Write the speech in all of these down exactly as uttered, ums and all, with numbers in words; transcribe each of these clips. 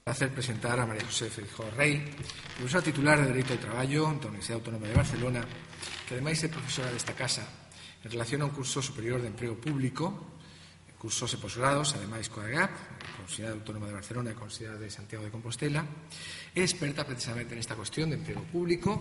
Placer presentar a María José Feijó Rey, profesora titular de Dereito do Traballo da Universidade Autónoma de Barcelona, que ademais é profesora desta casa en relación a un curso superior de emprego público, cursos e posgrados, ademais coa E G A P, a Universidade Autónoma de Barcelona e a Universidade de Santiago de Compostela, é experta precisamente nesta cuestión de emprego público,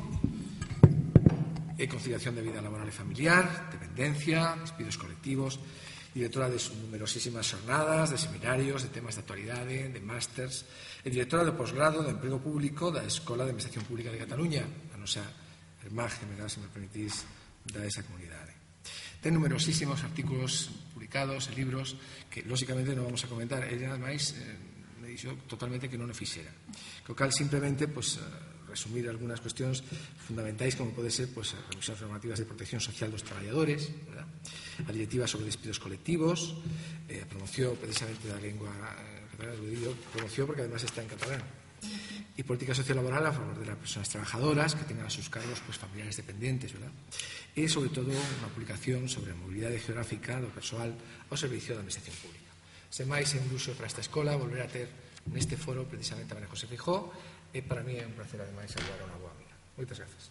e conciliación de vida laboral e familiar, dependencia, despidos colectivos, directora de numerosísimas xornadas, de seminarios, de temas de actualidade, de másters, e directora do posgrado de emprego público da Escola de Administración Pública de Cataluña, a nosa irmá gemela, se me permitís, da esa comunidade. Ten numerosísimos artículos publicados e libros que, lóxicamente, non vamos a comentar. Ella, ademais, eh, me dixo totalmente que non o fixera. Co cal, simplemente, pues, resumir algunas cuestións fundamentais, como pode ser pues, as revisións normativas de protección social dos traballadores, ¿verdad? A directiva sobre despidos colectivos, eh, a promoción precisamente da lengua eh, catalana, promoción porque además está en catalán, y política sociolaboral a favor de las personas trabajadoras que tengan a sus cargos pues, familiares dependientes, ¿verdad? E sobre todo unha publicación sobre a mobilidade geográfica do persoal ao servicio da administración pública. Sen máis, é un luxo para esta escola volver a ter neste foro precisamente a María José Feijó, e para mí é un placer ademais saludar a unha boa amiga. Moitas grazas.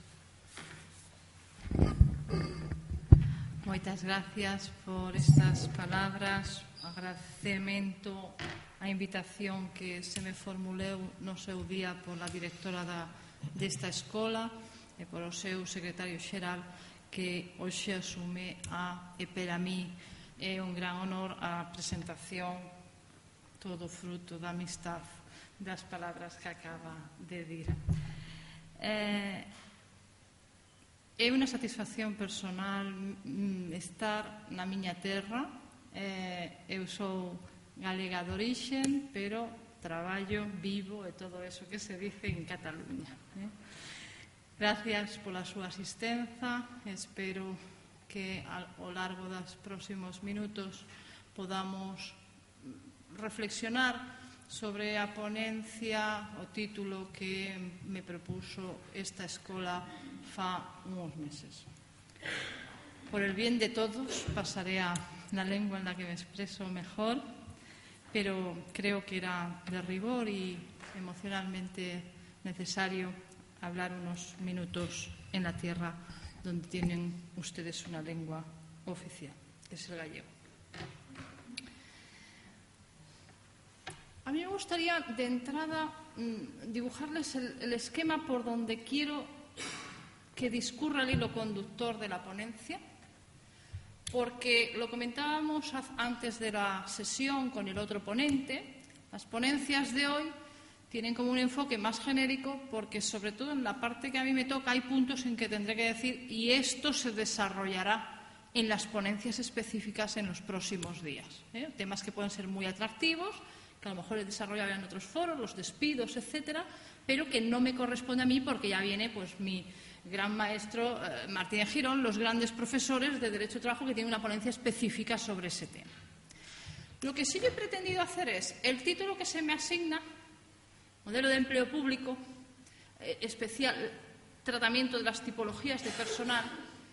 Moitas gracias por estas palabras, agradecemento a invitación que se me formuleu no seu día pola directora da, desta escola e polo seu secretario xeral que hoxe asume a, e para mí é un gran honor a presentación, todo fruto da amistad das palabras que acaba de dir. Eh, é unha satisfacción personal estar na miña terra. Eh, eu sou galega de orixen, pero traballo, vivo e todo eso que se dice en Cataluña. Eh? Gracias pola súa asistenza. Espero que ao largo dos próximos minutos podamos reflexionar sobre a ponencia, o título que me propuso esta escola fa uns meses. Por el bien de todos, pasaré a la lengua en la que me expreso mejor, pero creo que era de rigor y emocionalmente necesario hablar unos minutos en la tierra donde tienen ustedes una lengua oficial, que es el gallego. A mí me gustaría, de entrada, dibujarles el, el esquema por donde quiero que discurra el hilo conductor de la ponencia, porque lo comentábamos antes de la sesión con el otro ponente, las ponencias de hoy tienen como un enfoque más genérico porque, sobre todo en la parte que a mí me toca, hay puntos en que tendré que decir y esto se desarrollará en las ponencias específicas en los próximos días. ¿eh? Temas que pueden ser muy atractivos, que a lo mejor he desarrollado en otros foros, los despidos, etcétera, pero que no me corresponde a mí porque ya viene pues mi gran maestro eh, Martínez Girón, los grandes profesores de Derecho de Trabajo que tienen una ponencia específica sobre ese tema. Lo que sí yo he pretendido hacer es, el título que se me asigna, modelo de empleo público, eh, especial tratamiento de las tipologías de personal,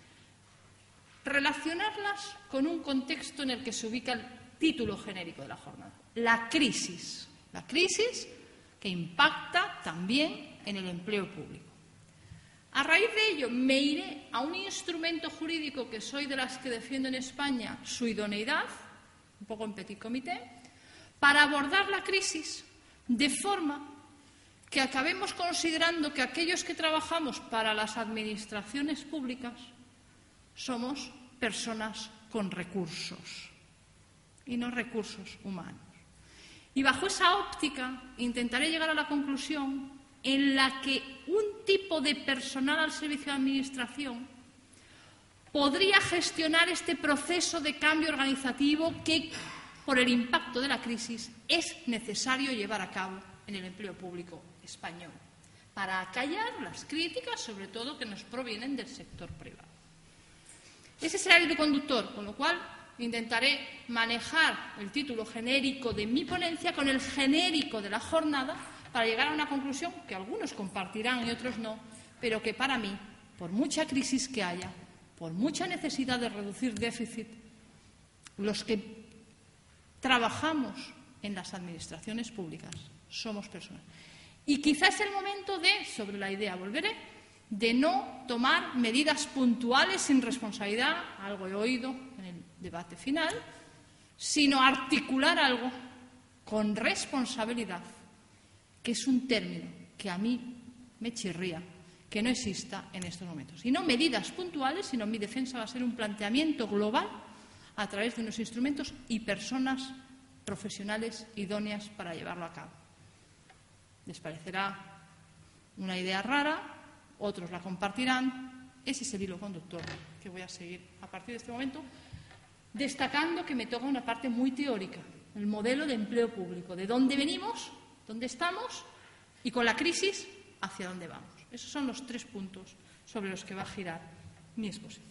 relacionarlas con un contexto en el que se ubica el título genérico de la jornada, la crisis, la crisis que impacta también en el empleo público. A raíz de ello me iré a un instrumento jurídico que soy de las que defiendo en España su idoneidad, un poco en petit comité, para abordar la crisis de forma que acabemos considerando que aquellos que trabajamos para las administraciones públicas somos personas con recursos y no recursos humanos. Y bajo esa óptica intentaré llegar a la conclusión en la que un tipo de personal al servicio de administración podría gestionar este proceso de cambio organizativo que, por el impacto de la crisis, es necesario llevar a cabo en el empleo público español, para acallar las críticas, sobre todo que nos provienen del sector privado. Ese será el hilo conductor, con lo cual intentaré manejar el título genérico de mi ponencia con el genérico de la jornada para llegar a una conclusión que algunos compartirán y otros no, pero que para mí, por mucha crisis que haya, por mucha necesidad de reducir déficit, los que trabajamos en las administraciones públicas somos personas. Y quizás es el momento de, sobre la idea volveré, de no tomar medidas puntuales sin responsabilidad, algo he oído en el debate final, sino articular algo con responsabilidad, que es un término que a mí me chirría que no exista en estos momentos. Y no medidas puntuales, sino mi defensa va a ser un planteamiento global a través de unos instrumentos y personas profesionales idóneas para llevarlo a cabo. Les parecerá una idea rara, otros la compartirán. Ese es el hilo conductor que voy a seguir a partir de este momento, destacando que me toca una parte muy teórica, el modelo de empleo público, de dónde venimos, dónde estamos y con la crisis hacia dónde vamos. Esos son los tres puntos sobre los que va a girar mi exposición.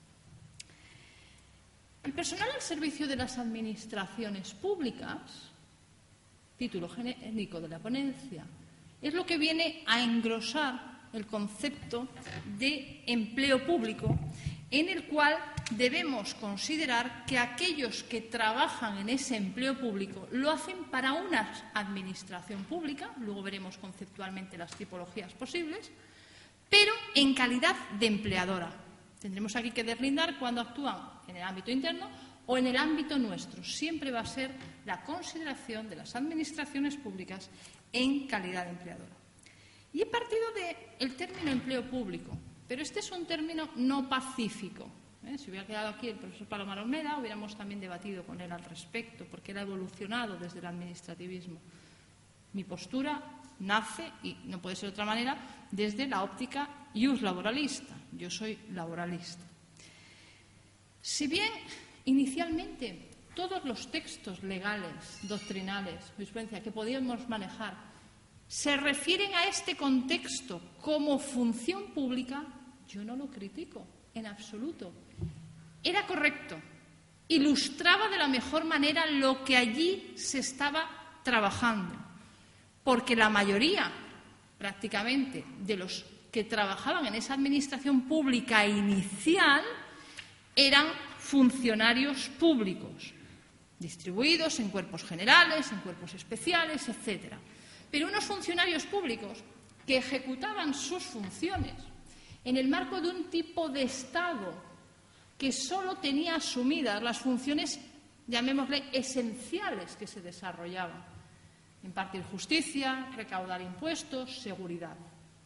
El personal al servicio de las administraciones públicas, título genérico de la ponencia, es lo que viene a engrosar el concepto de empleo público, en el cual debemos considerar que aquellos que trabajan en ese empleo público lo hacen para una administración pública, luego veremos conceptualmente las tipologías posibles, pero en calidad de empleadora. Tendremos aquí que deslindar cuando actúan en el ámbito interno o en el ámbito nuestro. Siempre va a ser la consideración de las administraciones públicas en calidad de empleadora. Y he partido del término empleo público, pero este es un término no pacífico. ¿Eh? Si hubiera quedado aquí el profesor Palomar Olmeda, hubiéramos también debatido con él al respecto, porque él ha evolucionado desde el administrativismo. Mi postura nace, y no puede ser de otra manera, desde la óptica ius laboralista. Yo soy laboralista. Si bien inicialmente todos los textos legales, doctrinales, jurisprudencia que podíamos manejar se refieren a este contexto como función pública, yo no lo critico en absoluto. Era correcto, ilustraba de la mejor manera lo que allí se estaba trabajando, porque la mayoría, prácticamente, de los que trabajaban en esa administración pública inicial eran funcionarios públicos, distribuidos en cuerpos generales, en cuerpos especiales, etcétera. Pero unos funcionarios públicos que ejecutaban sus funciones en el marco de un tipo de Estado que solo tenía asumidas las funciones, llamémosle, esenciales que se desarrollaban: impartir justicia, recaudar impuestos, seguridad.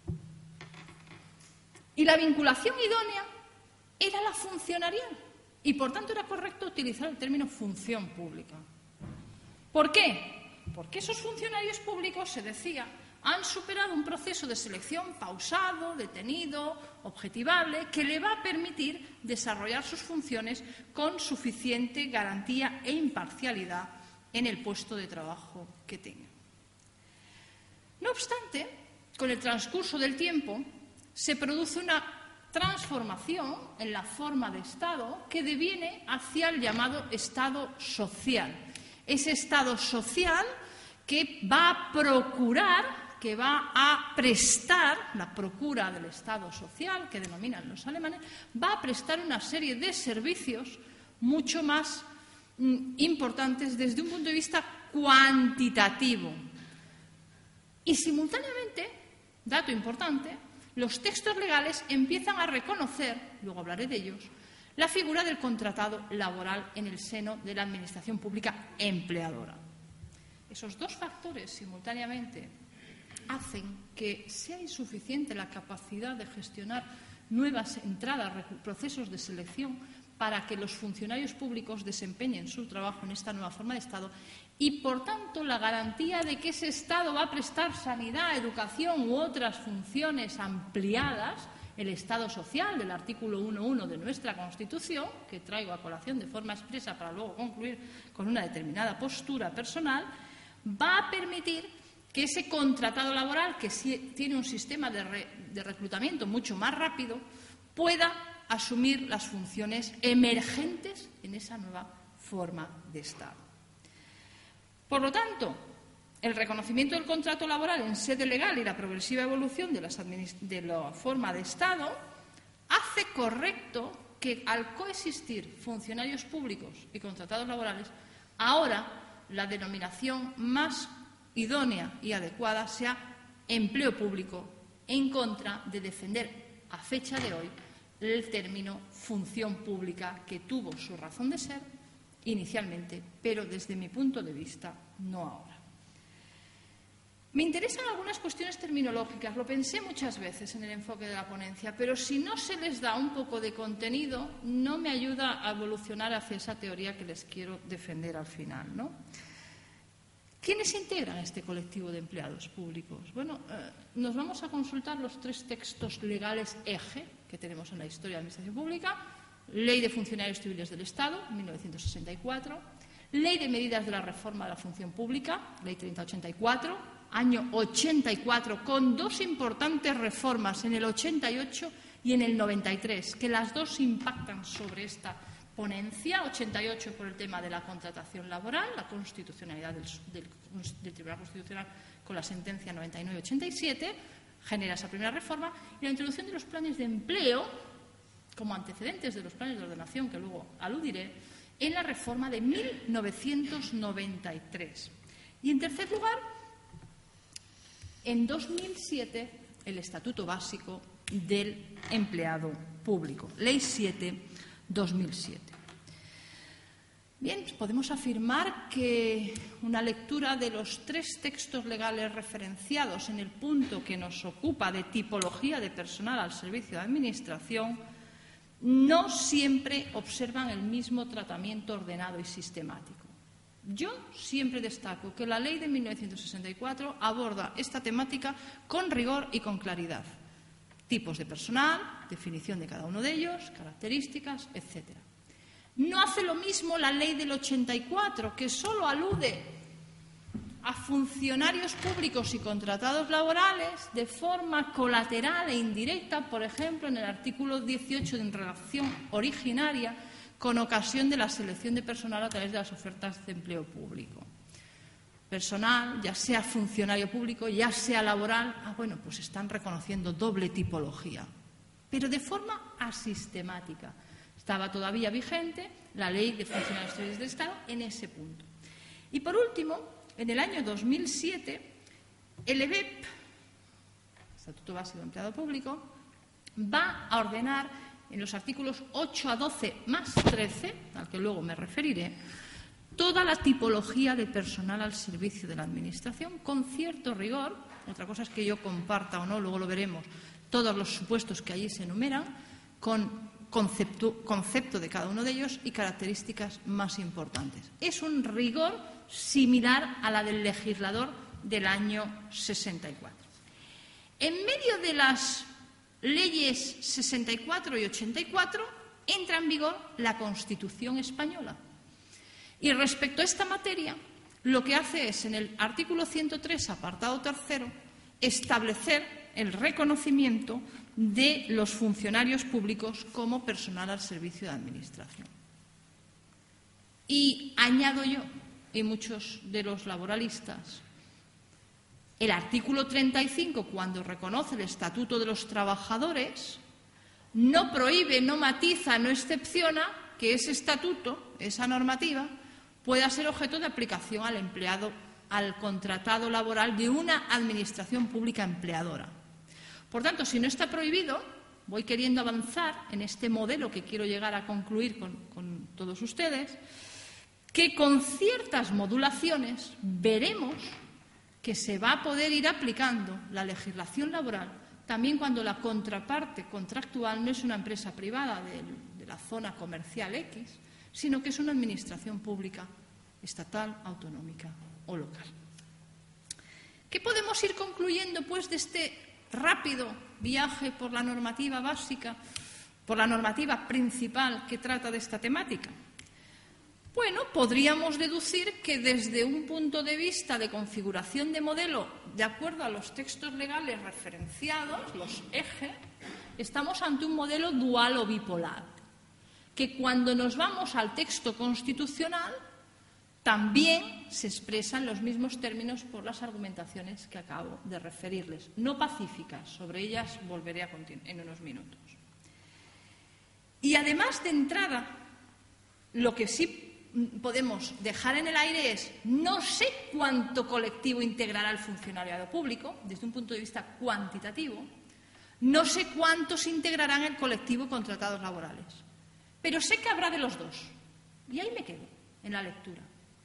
Y la vinculación idónea era la funcionarial y, por tanto, era correcto utilizar el término función pública. ¿Por qué? Porque esos funcionarios públicos, se decía, han superado un proceso de selección pausado, detenido, objetivable, que le va a permitir desarrollar sus funciones con suficiente garantía e imparcialidad en el puesto de trabajo que tengan. No obstante, con el transcurso del tiempo, se produce una transformación en la forma de Estado que deviene hacia el llamado Estado social. Ese Estado social que va a procurar, que va a prestar, la procura del Estado social, que denominan los alemanes, va a prestar una serie de servicios mucho más mm, importantes desde un punto de vista cuantitativo. Y simultáneamente, dato importante, los textos legales empiezan a reconocer, luego hablaré de ellos, la figura del contratado laboral en el seno de la administración pública empleadora. Esos dos factores simultáneamente hacen que sea insuficiente la capacidad de gestionar nuevas entradas, procesos de selección para que los funcionarios públicos desempeñen su trabajo en esta nueva forma de Estado y, por tanto, la garantía de que ese Estado va a prestar sanidad, educación u otras funciones ampliadas, el Estado social del artículo uno punto uno de nuestra Constitución, que traigo a colación de forma expresa para luego concluir con una determinada postura personal, va a permitir que ese contratado laboral, que tiene un sistema de, re, de reclutamiento mucho más rápido, pueda asumir las funciones emergentes en esa nueva forma de Estado. Por lo tanto, el reconocimiento del contrato laboral en sede legal y la progresiva evolución de, las de la forma de Estado hace correcto que, al coexistir funcionarios públicos y contratados laborales, ahora la denominación más idónea y adecuada sea empleo público, en contra de defender a fecha de hoy el término función pública, que tuvo su razón de ser inicialmente, pero desde mi punto de vista no ahora. Me interesan algunas cuestiones terminológicas, lo pensé muchas veces en el enfoque de la ponencia, pero si no se les da un poco de contenido, no me ayuda a evolucionar hacia esa teoría que les quiero defender al final, ¿no? ¿Quiénes integran este colectivo de empleados públicos? Bueno, eh, nos vamos a consultar los tres textos legales eje que tenemos en la historia de la Administración Pública: Ley de Funcionarios Civiles del Estado, mil novecientos sesenta y cuatro, Ley de Medidas de la Reforma de la Función Pública, Ley treinta ochenta y cuatro, año ochenta y cuatro, con dos importantes reformas en el ochenta y ocho y en el noventa y tres, que las dos impactan sobre esta ponencia. ochenta y ocho por el tema de la contratación laboral, la constitucionalidad del, del, del Tribunal Constitucional con la sentencia noventa y nueve ochenta y siete, genera esa primera reforma, y la introducción de los planes de empleo como antecedentes de los planes de ordenación, que luego aludiré, en la reforma de mil novecientos noventa y tres. Y en tercer lugar, en dos mil siete, el Estatuto Básico del Empleado Público, Ley siete barra dos mil siete. Bien, podemos afirmar que una lectura de los tres textos legales referenciados en el punto que nos ocupa de tipología de personal al servicio de administración no siempre observan el mismo tratamiento ordenado y sistemático. Yo siempre destaco que la Ley de mil novecientos sesenta y cuatro aborda esta temática con rigor y con claridad. Tipos de personal, definición de cada uno de ellos, características, etcétera. No hace lo mismo la Ley del ochenta y cuatro, que solo alude a funcionarios públicos y contratados laborales de forma colateral e indirecta, por ejemplo, en el artículo dieciocho de redacción originaria, con ocasión de la selección de personal a través de las ofertas de empleo público. Personal, ya sea funcionario público, ya sea laboral, ah, bueno, pues están reconociendo doble tipología, pero de forma asistemática. Estaba todavía vigente la Ley de Funcionarios Civiles del Estado en ese punto. Y por último, en el año dos mil siete, el E B E P, Estatuto Básico de Empleado Público, va a ordenar en los artículos ocho a doce más trece, al que luego me referiré, toda la tipología de personal al servicio de la Administración con cierto rigor. Otra cosa es que yo comparta o no, luego lo veremos, todos los supuestos que allí se enumeran, con concepto, concepto de cada uno de ellos y características más importantes. Es un rigor similar a la del legislador del año sesenta y cuatro. En medio de las leyes sesenta y cuatro y ochenta y cuatro entra en vigor la Constitución española. Y respecto a esta materia, lo que hace es, en el artículo ciento tres, apartado tercero, establecer el reconocimiento de los funcionarios públicos como personal al servicio de la Administración. Y añado yo, y muchos de los laboralistas, el artículo treinta y cinco, cuando reconoce el Estatuto de los Trabajadores, no prohíbe, no matiza, no excepciona que ese estatuto, esa normativa, pueda ser objeto de aplicación al empleado, al contratado laboral de una administración pública empleadora. Por tanto, si no está prohibido, voy queriendo avanzar en este modelo que quiero llegar a concluir con, con todos ustedes, que con ciertas modulaciones veremos que se va a poder ir aplicando la legislación laboral también cuando la contraparte contractual no es una empresa privada de, de la zona comercial X, sino que es una administración pública, estatal, autonómica o local. ¿Qué podemos ir concluyendo, pues, de este rápido viaje por la normativa básica, por la normativa principal que trata de esta temática? Bueno, podríamos deducir que desde un punto de vista de configuración de modelo, de acuerdo a los textos legales referenciados, los eje, estamos ante un modelo dual o bipolar, que cuando nos vamos al texto constitucional también se expresan los mismos términos por las argumentaciones que acabo de referirles, no pacíficas, sobre ellas volveré a continuar en unos minutos. Y además, de entrada, lo que sí podemos dejar en el aire es: no sé cuánto colectivo integrará el funcionariado público desde un punto de vista cuantitativo, no sé cuántos integrarán el colectivo contratados laborales, pero sé que habrá de los dos. Y ahí me quedo, en la lectura.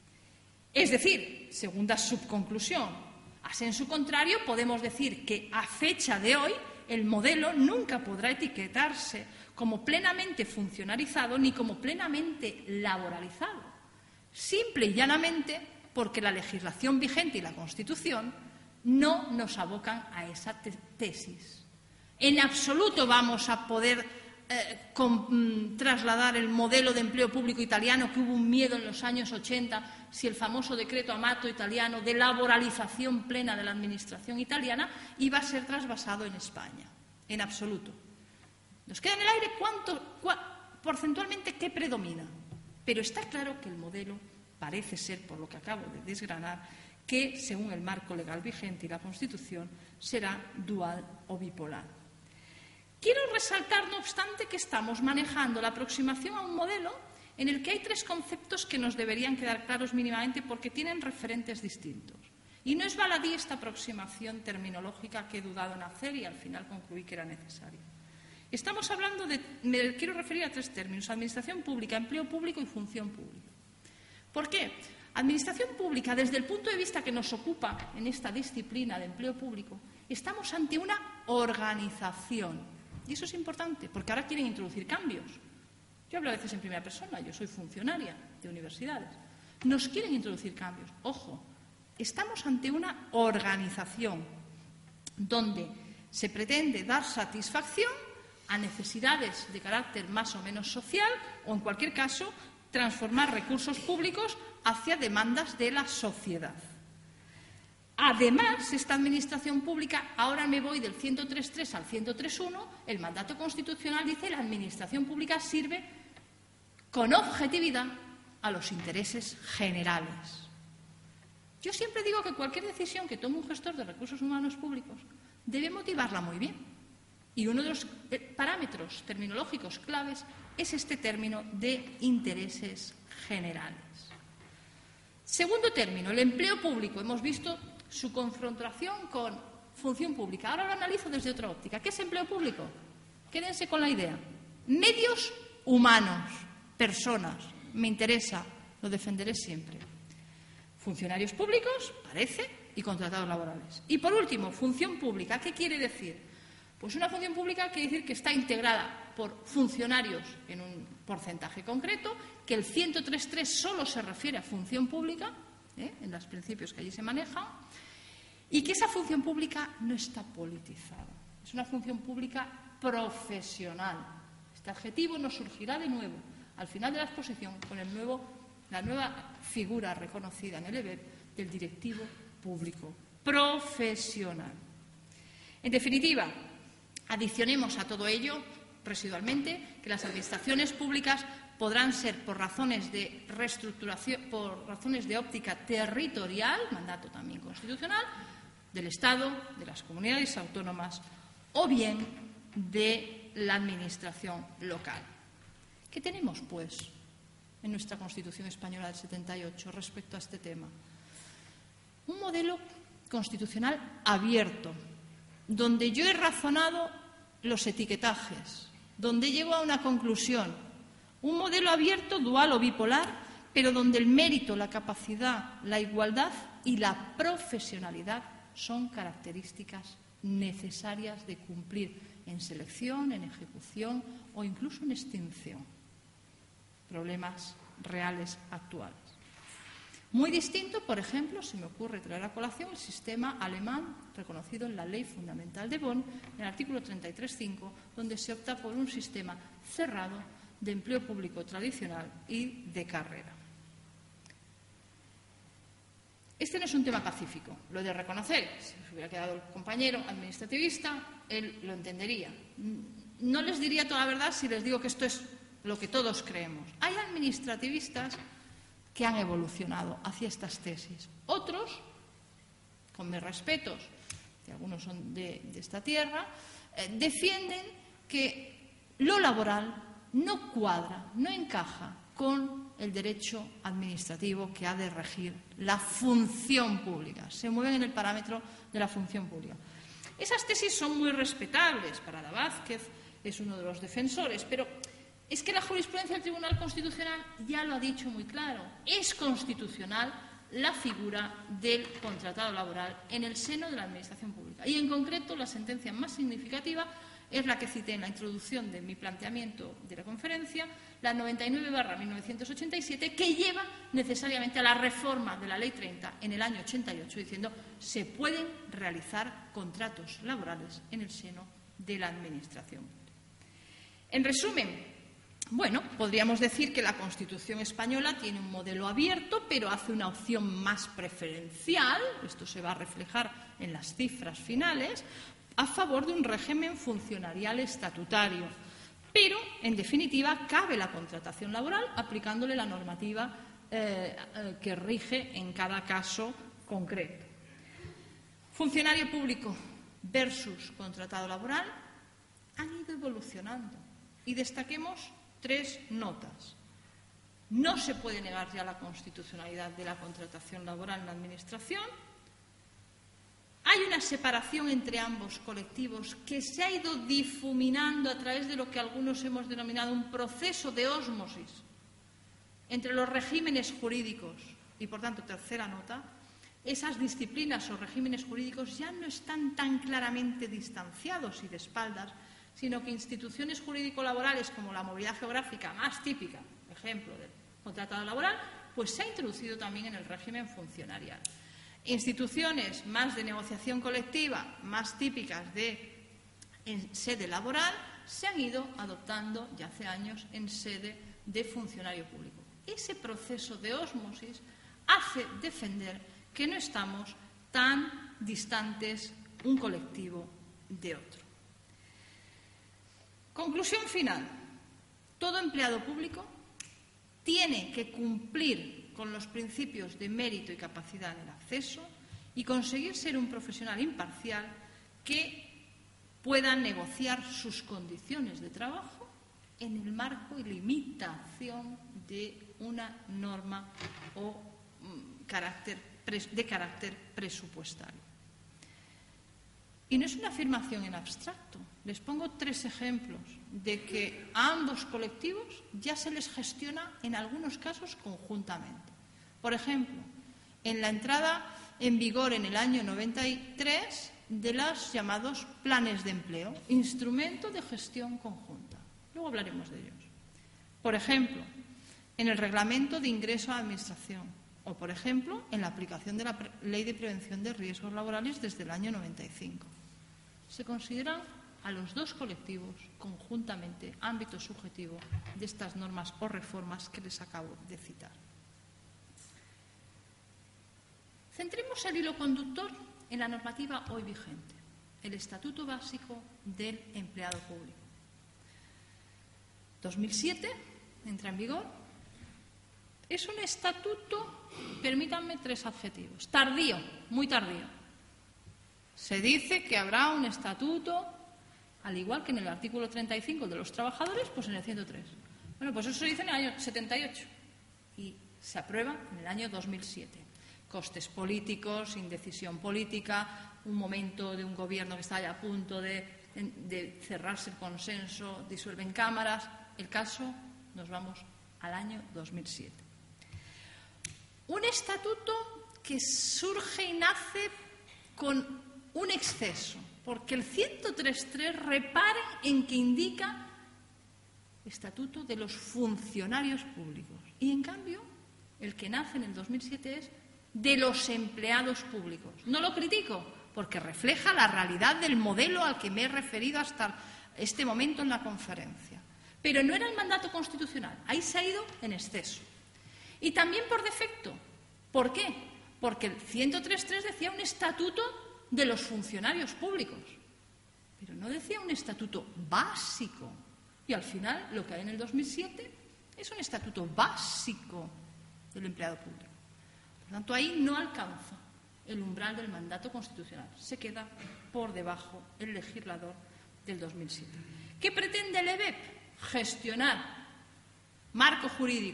Es decir, segunda subconclusión, a sensu contrario, podemos decir que a fecha de hoy el modelo nunca podrá etiquetarse como plenamente funcionarizado ni como plenamente laboralizado, simple y llanamente porque la legislación vigente y la Constitución no nos abocan a esa te- tesis. En absoluto vamos a poder eh, con, mm, trasladar el modelo de empleo público italiano, que hubo un miedo en los años ochenta, si el famoso decreto Amato italiano de laboralización plena de la administración italiana iba a ser trasvasado en España. En absoluto. Nos queda en el aire cuánto, cua, porcentualmente qué predomina. Pero está claro que el modelo parece ser, por lo que acabo de desgranar, que, según el marco legal vigente y la Constitución, será dual o bipolar. Quiero resaltar, no obstante, que estamos manejando la aproximación a un modelo en el que hay tres conceptos que nos deberían quedar claros mínimamente porque tienen referentes distintos. Y no es baladí esta aproximación terminológica que he dudado en hacer y al final concluí que era necesaria. Estamos hablando de, me quiero referir a tres términos: administración pública, empleo público y función pública. ¿Por qué? Administración pública, desde el punto de vista que nos ocupa en esta disciplina de empleo público, estamos ante una organización. Y eso es importante, porque ahora quieren introducir cambios. Yo hablo a veces en primera persona, yo soy funcionaria de universidades. Nos quieren introducir cambios. Ojo, estamos ante una organización donde se pretende dar satisfacción a necesidades de carácter más o menos social o, en cualquier caso, transformar recursos públicos hacia demandas de la sociedad. Además, esta administración pública, ahora me voy del ciento tres punto tres al ciento tres punto uno, el mandato constitucional dice que la administración pública sirve con objetividad a los intereses generales. Yo siempre digo que cualquier decisión que tome un gestor de recursos humanos públicos debe motivarla muy bien. Y uno de los parámetros terminológicos claves es este término de intereses generales. Segundo término, el empleo público. Hemos visto su confrontación con función pública. Ahora lo analizo desde otra óptica. ¿Qué es empleo público? Quédense con la idea. Medios humanos, personas. Me interesa, lo defenderé siempre. Funcionarios públicos, parece, y contratados laborales. Y por último, función pública. ¿Qué quiere decir? Pues una función pública quiere decir que está integrada por funcionarios en un porcentaje concreto, que el ciento tres punto tres solo se refiere a función pública, ¿eh? en los principios que allí se manejan, y que esa función pública no está politizada. Es una función pública profesional. Este adjetivo nos surgirá de nuevo al final de la exposición con el nuevo, la nueva figura reconocida en el E B E P del directivo público profesional. En definitiva, adicionemos a todo ello, residualmente, que las administraciones públicas podrán ser, por razones de reestructuración, por razones de óptica territorial, mandato también constitucional, del Estado, de las comunidades autónomas o bien de la administración local. ¿Qué tenemos, pues, en nuestra Constitución española del setenta y ocho respecto a este tema? Un modelo constitucional abierto, donde yo he razonado los etiquetajes, donde llego a una conclusión. Un modelo abierto, dual o bipolar, pero donde el mérito, la capacidad, la igualdad y la profesionalidad son características necesarias de cumplir en selección, en ejecución o incluso en extinción. Problemas reales actuales. Muy distinto, por ejemplo, se me ocurre traer a colación el sistema alemán reconocido en la Ley Fundamental de Bonn, en el artículo treinta y tres punto cinco, donde se opta por un sistema cerrado de empleo público tradicional y de carrera. Este no es un tema pacífico, lo he de reconocer. Si se hubiera quedado el compañero administrativista, él lo entendería. No les diría toda la verdad si les digo que esto es lo que todos creemos. Hay administrativistas que han evolucionado hacia estas tesis. Otros, con mis respetos, que algunos son de, de esta tierra, eh, defienden que lo laboral no cuadra, no encaja con el derecho administrativo que ha de regir la función pública. Se mueven en el parámetro de la función pública. Esas tesis son muy respetables. Parada Vázquez es uno de los defensores, pero es que la jurisprudencia del Tribunal Constitucional ya lo ha dicho muy claro. Es constitucional la figura del contratado laboral en el seno de la Administración pública. Y, en concreto, la sentencia más significativa es la que cité en la introducción de mi planteamiento de la conferencia, la noventa y nueve barra mil novecientos ochenta y siete, que lleva necesariamente a la reforma de la Ley treinta en el año ochenta y ocho, diciendo que se pueden realizar contratos laborales en el seno de la Administración. En resumen, bueno, podríamos decir que la Constitución española tiene un modelo abierto, pero hace una opción más preferencial, esto se va a reflejar en las cifras finales, a favor de un régimen funcionarial estatutario. Pero, en definitiva, cabe la contratación laboral aplicándole la normativa eh, eh, que rige en cada caso concreto. Funcionario público versus contratado laboral han ido evolucionando. Y destaquemos tres notas. No se puede negar ya la constitucionalidad de la contratación laboral en la Administración. Hay una separación entre ambos colectivos que se ha ido difuminando a través de lo que algunos hemos denominado un proceso de ósmosis entre los regímenes jurídicos y, por tanto, tercera nota, esas disciplinas o regímenes jurídicos ya no están tan claramente distanciados y de espaldas, sino que instituciones jurídico-laborales como la movilidad geográfica más típica, ejemplo del contratado laboral, pues se ha introducido también en el régimen funcionarial. Instituciones más de negociación colectiva, más típicas de en sede laboral, se han ido adoptando ya hace años en sede de funcionario público. Ese proceso de ósmosis hace defender que no estamos tan distantes un colectivo de otro. Conclusión final. Todo empleado público tiene que cumplir con los principios de mérito y capacidad en el acceso y conseguir ser un profesional imparcial que pueda negociar sus condiciones de trabajo en el marco y limitación de una norma o mm, carácter, de carácter presupuestario. Y no es una afirmación en abstracto. Les pongo tres ejemplos de que a ambos colectivos ya se les gestiona en algunos casos conjuntamente. Por ejemplo, en la entrada en vigor en el año noventa y tres de los llamados planes de empleo, instrumento de gestión conjunta. Luego hablaremos de ellos. Por ejemplo, en el reglamento de ingreso a la Administración o, por ejemplo, en la aplicación de la Ley de Prevención de Riesgos Laborales desde el año noventa y cinco. Se consideran a los dos colectivos conjuntamente ámbito subjetivo de estas normas o reformas que les acabo de citar. Centremos el hilo conductor en la normativa hoy vigente, el Estatuto Básico del Empleado Público. dos mil siete entra en vigor. Es un estatuto, permítanme tres adjetivos, tardío, muy tardío. Se dice que habrá un estatuto, al igual que en el artículo treinta y cinco de los trabajadores, pues en el ciento tres. Bueno, pues eso se dice en el año setenta y ocho y se aprueba en el año dos mil siete. Costes políticos, indecisión política, un momento de un gobierno que está ya a punto de, de cerrarse el consenso, disuelven cámaras. El caso, nos vamos al año dos mil siete. Un estatuto que surge y nace con un exceso, porque el ciento tres punto tres repare en que indica Estatuto de los Funcionarios Públicos. Y, en cambio, el que nace en el dos mil siete es de los empleados públicos. No lo critico, porque refleja la realidad del modelo al que me he referido hasta este momento en la conferencia. Pero no era el mandato constitucional. Ahí se ha ido en exceso. Y también por defecto. ¿Por qué? Porque el ciento tres punto tres decía un estatuto de los funcionarios públicos, pero no decía un estatuto básico. Y al final, lo que hay en el dos mil siete es un estatuto básico del empleado público. Por tanto, ahí no alcanza el umbral del mandato constitucional. Se queda por debajo el legislador del dos mil siete. ¿Qué pretende el E B E P? Gestionar marco jurídico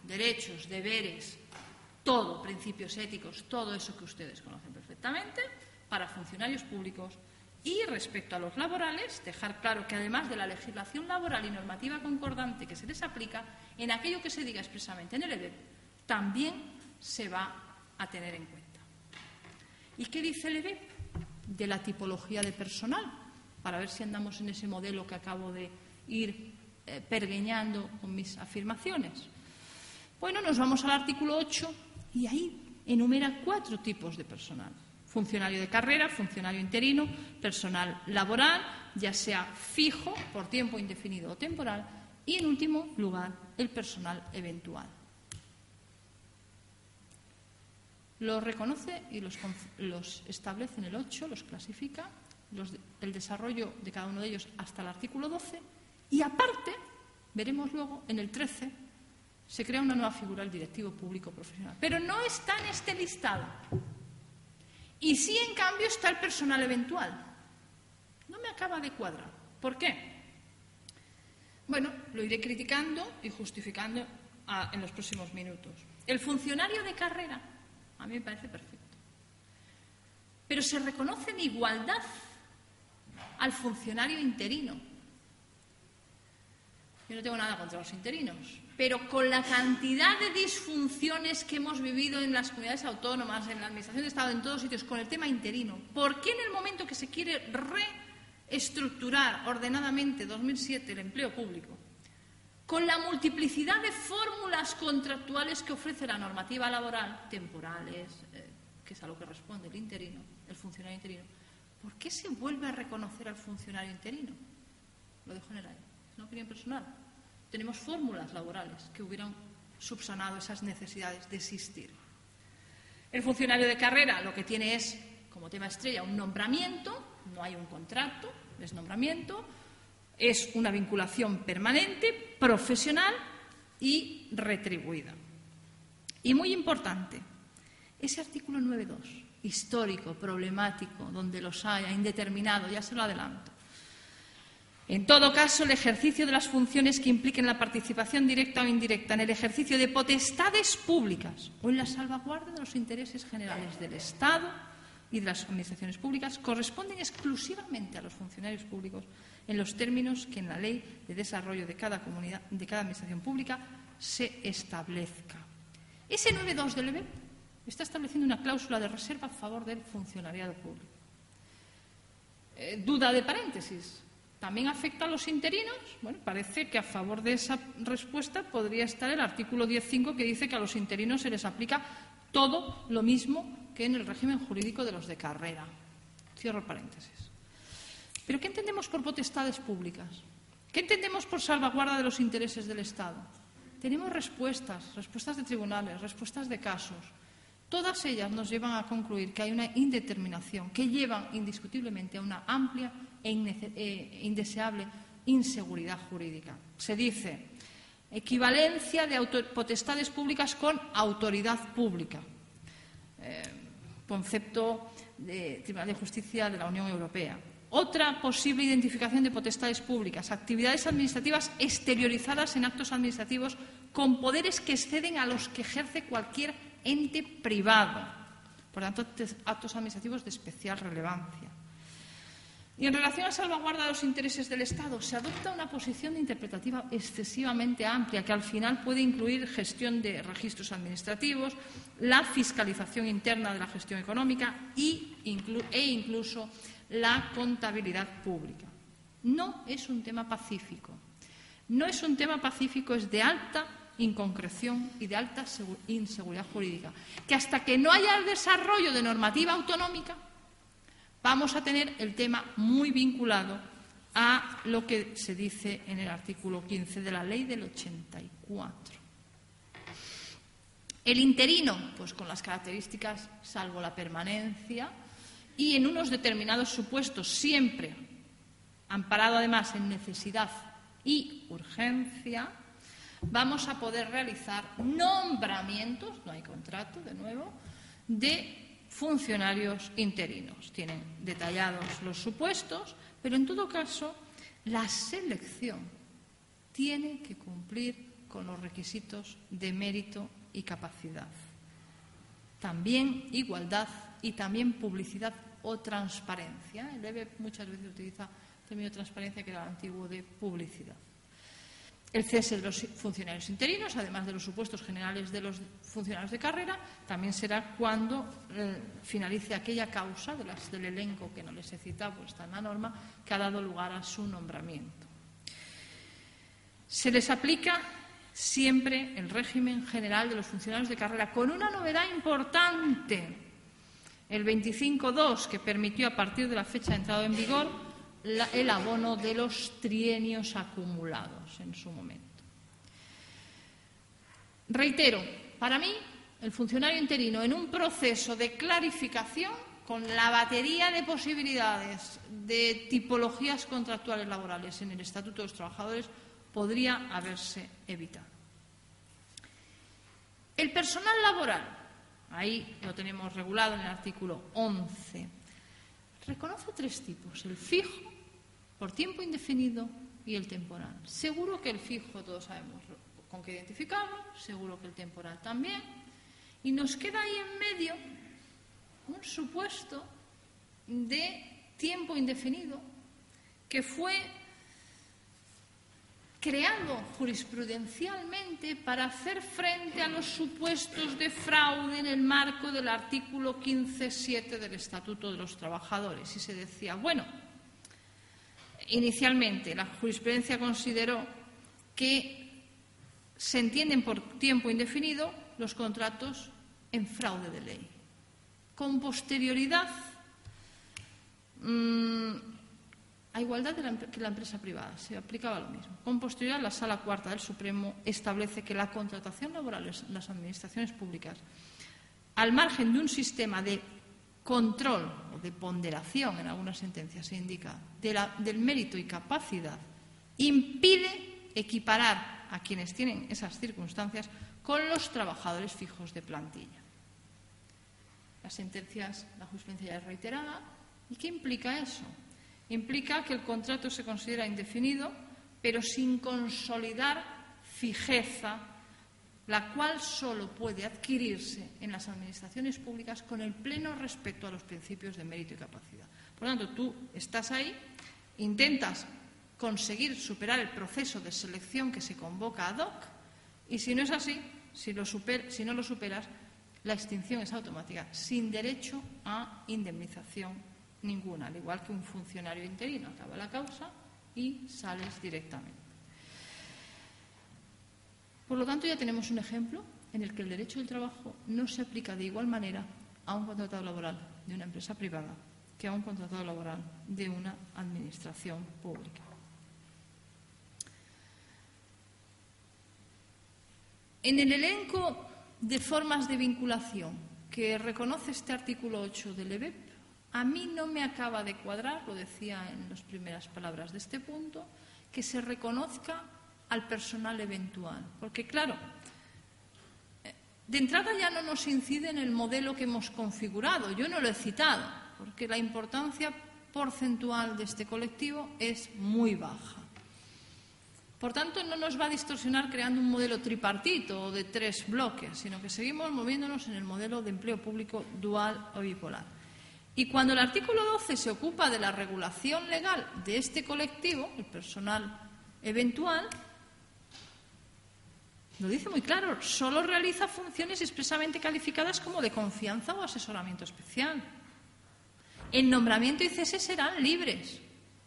derechos, deberes, todo, principios éticos, todo eso que ustedes conocen perfectamente, para funcionarios públicos. Y respecto a los laborales, dejar claro que además de la legislación laboral y normativa concordante que se les aplica, en aquello que se diga expresamente en el E B E P, también se va a tener en cuenta. ¿Y qué dice el E B E P? De la tipología de personal, para ver si andamos en ese modelo que acabo de ir eh, pergeñando con mis afirmaciones. Bueno, nos vamos al artículo ocho y ahí enumera cuatro tipos de personal. Funcionario de carrera, funcionario interino, personal laboral, ya sea fijo, por tiempo indefinido o temporal, y, en último lugar, el personal eventual. Los reconoce y los, los establece en el ocho, los clasifica, los, el desarrollo de cada uno de ellos hasta el artículo doce, y aparte, veremos luego, en el trece, se crea una nueva figura, el directivo público profesional. Pero no está en este listado. Y sí, en cambio, está el personal eventual. No me acaba de cuadrar. ¿Por qué? Bueno, lo iré criticando y justificando a, en los próximos minutos. El funcionario de carrera, a mí me parece perfecto. Pero se reconoce en igualdad al funcionario interino. Yo no tengo nada contra los interinos, pero con la cantidad de disfunciones que hemos vivido en las comunidades autónomas, en la Administración de Estado, en todos sitios, con el tema interino, ¿por qué en el momento que se quiere reestructurar ordenadamente dos mil siete el empleo público, con la multiplicidad de fórmulas contractuales que ofrece la normativa laboral, temporales, eh, que es a lo que responde el interino, el funcionario interino, ¿por qué se vuelve a reconocer al funcionario interino? Lo dejo en el aire, es una opinión personal. Tenemos fórmulas laborales que hubieran subsanado esas necesidades de existir. El funcionario de carrera lo que tiene es, como tema estrella, un nombramiento, no hay un contrato, es nombramiento, es una vinculación permanente, profesional y retribuida. Y muy importante, ese artículo nueve punto dos, histórico, problemático, donde los haya, indeterminado, ya se lo adelanto. En todo caso, el ejercicio de las funciones que impliquen la participación directa o indirecta en el ejercicio de potestades públicas o en la salvaguarda de los intereses generales del Estado y de las administraciones públicas corresponden exclusivamente a los funcionarios públicos en los términos que en la Ley de Desarrollo de cada comunidad, de cada administración pública se establezca. Ese nueve punto dos del E B E P está estableciendo una cláusula de reserva a favor del funcionariado público. Eh, duda de paréntesis. ¿También afecta a los interinos? Bueno, parece que a favor de esa respuesta podría estar el artículo diez punto cinco que dice que a los interinos se les aplica todo lo mismo que en el régimen jurídico de los de carrera. Cierro paréntesis. ¿Pero qué entendemos por potestades públicas? ¿Qué entendemos por salvaguarda de los intereses del Estado? Tenemos respuestas, respuestas de tribunales, respuestas de casos. Todas ellas nos llevan a concluir que hay una indeterminación que lleva indiscutiblemente a una amplia e indeseable inseguridad jurídica. Se dice equivalencia de potestades públicas con autoridad pública, eh, concepto de Tribunal de Justicia de la Unión Europea. Otra posible identificación de potestades públicas, actividades administrativas exteriorizadas en actos administrativos con poderes que exceden a los que ejerce cualquier ente privado, por tanto, actos administrativos de especial relevancia. Y en relación a salvaguarda de los intereses del Estado, se adopta una posición interpretativa excesivamente amplia que al final puede incluir gestión de registros administrativos, la fiscalización interna de la gestión económica y inclu- e incluso la contabilidad pública. No es un tema pacífico. No es un tema pacífico, es de alta inconcreción y de alta inseguridad jurídica, que hasta que no haya el desarrollo de normativa autonómica vamos a tener el tema muy vinculado a lo que se dice en el artículo quince de la Ley del ochenta y cuatro. El interino, pues con las características, salvo la permanencia, y en unos determinados supuestos siempre amparado además en necesidad y urgencia, vamos a poder realizar nombramientos, no hay contrato, de nuevo, de funcionarios interinos. Tienen detallados los supuestos, pero en todo caso la selección tiene que cumplir con los requisitos de mérito y capacidad. También igualdad y también publicidad o transparencia. El E B E muchas veces utiliza el término transparencia, que era el antiguo de publicidad. El cese de los funcionarios interinos, además de los supuestos generales de los funcionarios de carrera, también será cuando eh, finalice aquella causa de las del elenco que no les he citado, pues está en la norma, que ha dado lugar a su nombramiento. Se les aplica siempre el régimen general de los funcionarios de carrera, con una novedad importante, el veinticinco punto dos, que permitió a partir de la fecha de entrada en vigor La, el abono de los trienios acumulados en su momento. Reitero, para mí, el funcionario interino, en un proceso de clarificación, con la batería de posibilidades de tipologías contractuales laborales en el Estatuto de los Trabajadores, podría haberse evitado. El personal laboral, ahí lo tenemos regulado en el artículo once, reconoce tres tipos: el fijo, por tiempo indefinido, y el temporal. Seguro que el fijo todos sabemos con qué identificarlo, seguro que el temporal también, y nos queda ahí en medio un supuesto de tiempo indefinido que fue creado jurisprudencialmente para hacer frente a los supuestos de fraude en el marco del artículo quince punto siete del Estatuto de los Trabajadores. Y se decía, bueno, inicialmente la jurisprudencia consideró que se entienden por tiempo indefinido los contratos en fraude de ley. Con posterioridad, mmm, a igualdad de la, que la empresa privada, se aplicaba lo mismo. Con posterioridad, la Sala Cuarta del Supremo establece que la contratación laboral en las administraciones públicas, al margen de un sistema de control o de ponderación, en algunas sentencias se indica, de la, del mérito y capacidad, impide equiparar a quienes tienen esas circunstancias con los trabajadores fijos de plantilla. Las sentencias, la jurisprudencia ya es reiterada. ¿Y qué implica eso? Implica que el contrato se considera indefinido, pero sin consolidar fijeza, la cual solo puede adquirirse en las administraciones públicas con el pleno respeto a los principios de mérito y capacidad. Por lo tanto, tú estás ahí, intentas conseguir superar el proceso de selección que se convoca ad hoc, y si no es así, si, lo super, si no lo superas, la extinción es automática, sin derecho a indemnización ninguna, al igual que un funcionario interino. Acaba la causa y sales directamente. Por lo tanto, ya tenemos un ejemplo en el que el derecho del trabajo no se aplica de igual manera a un contratado laboral de una empresa privada que a un contratado laboral de una administración pública. En el elenco de formas de vinculación que reconoce este artículo ocho del E B E P, a mí no me acaba de cuadrar, lo decía en las primeras palabras de este punto, que se reconozca al personal eventual. Porque, claro, de entrada ya no nos incide en el modelo que hemos configurado. Yo no lo he citado, porque la importancia porcentual de este colectivo es muy baja. Por tanto, no nos va a distorsionar creando un modelo tripartito o de tres bloques, sino que seguimos moviéndonos en el modelo de empleo público dual o bipolar. Y cuando el artículo doce se ocupa de la regulación legal de este colectivo, el personal eventual, lo dice muy claro, solo realiza funciones expresamente calificadas como de confianza o asesoramiento especial. El nombramiento y cese serán libres.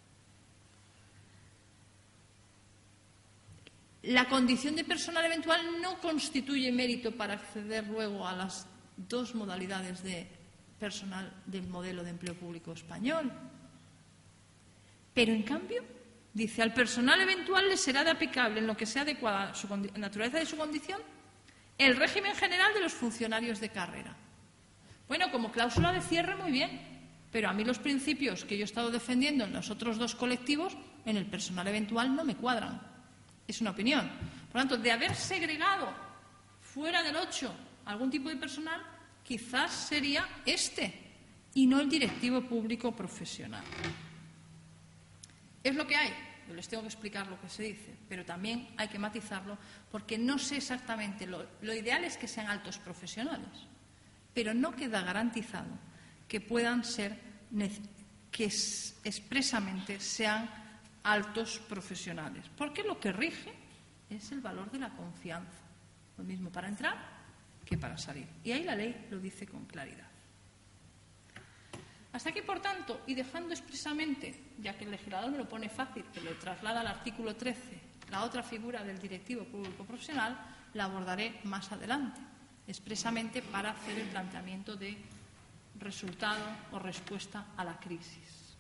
La condición de personal eventual no constituye mérito para acceder luego a las dos modalidades de personal del modelo de empleo público español. Pero, en cambio, dice, al personal eventual le será de aplicable, en lo que sea adecuada a su naturaleza de su condición, el régimen general de los funcionarios de carrera. Bueno, como cláusula de cierre, muy bien, pero a mí los principios que yo he estado defendiendo en los otros dos colectivos, en el personal eventual, no me cuadran. Es una opinión. Por lo tanto, de haber segregado fuera del ocho algún tipo de personal, quizás sería este y no el directivo público profesional. Es lo que hay. yo les tengo que explicar lo que se dice, pero también hay que matizarlo porque no sé exactamente, lo, lo ideal es que sean altos profesionales, pero no queda garantizado que puedan ser, que expresamente sean altos profesionales, porque lo que rige es el valor de la confianza, lo mismo para entrar que para salir. Y ahí la ley lo dice con claridad. Hasta aquí, por tanto, y dejando expresamente, ya que el legislador me lo pone fácil, que le traslada al artículo trece, la otra figura del directivo público profesional, la abordaré más adelante, expresamente para hacer el planteamiento de resultado o respuesta a la crisis.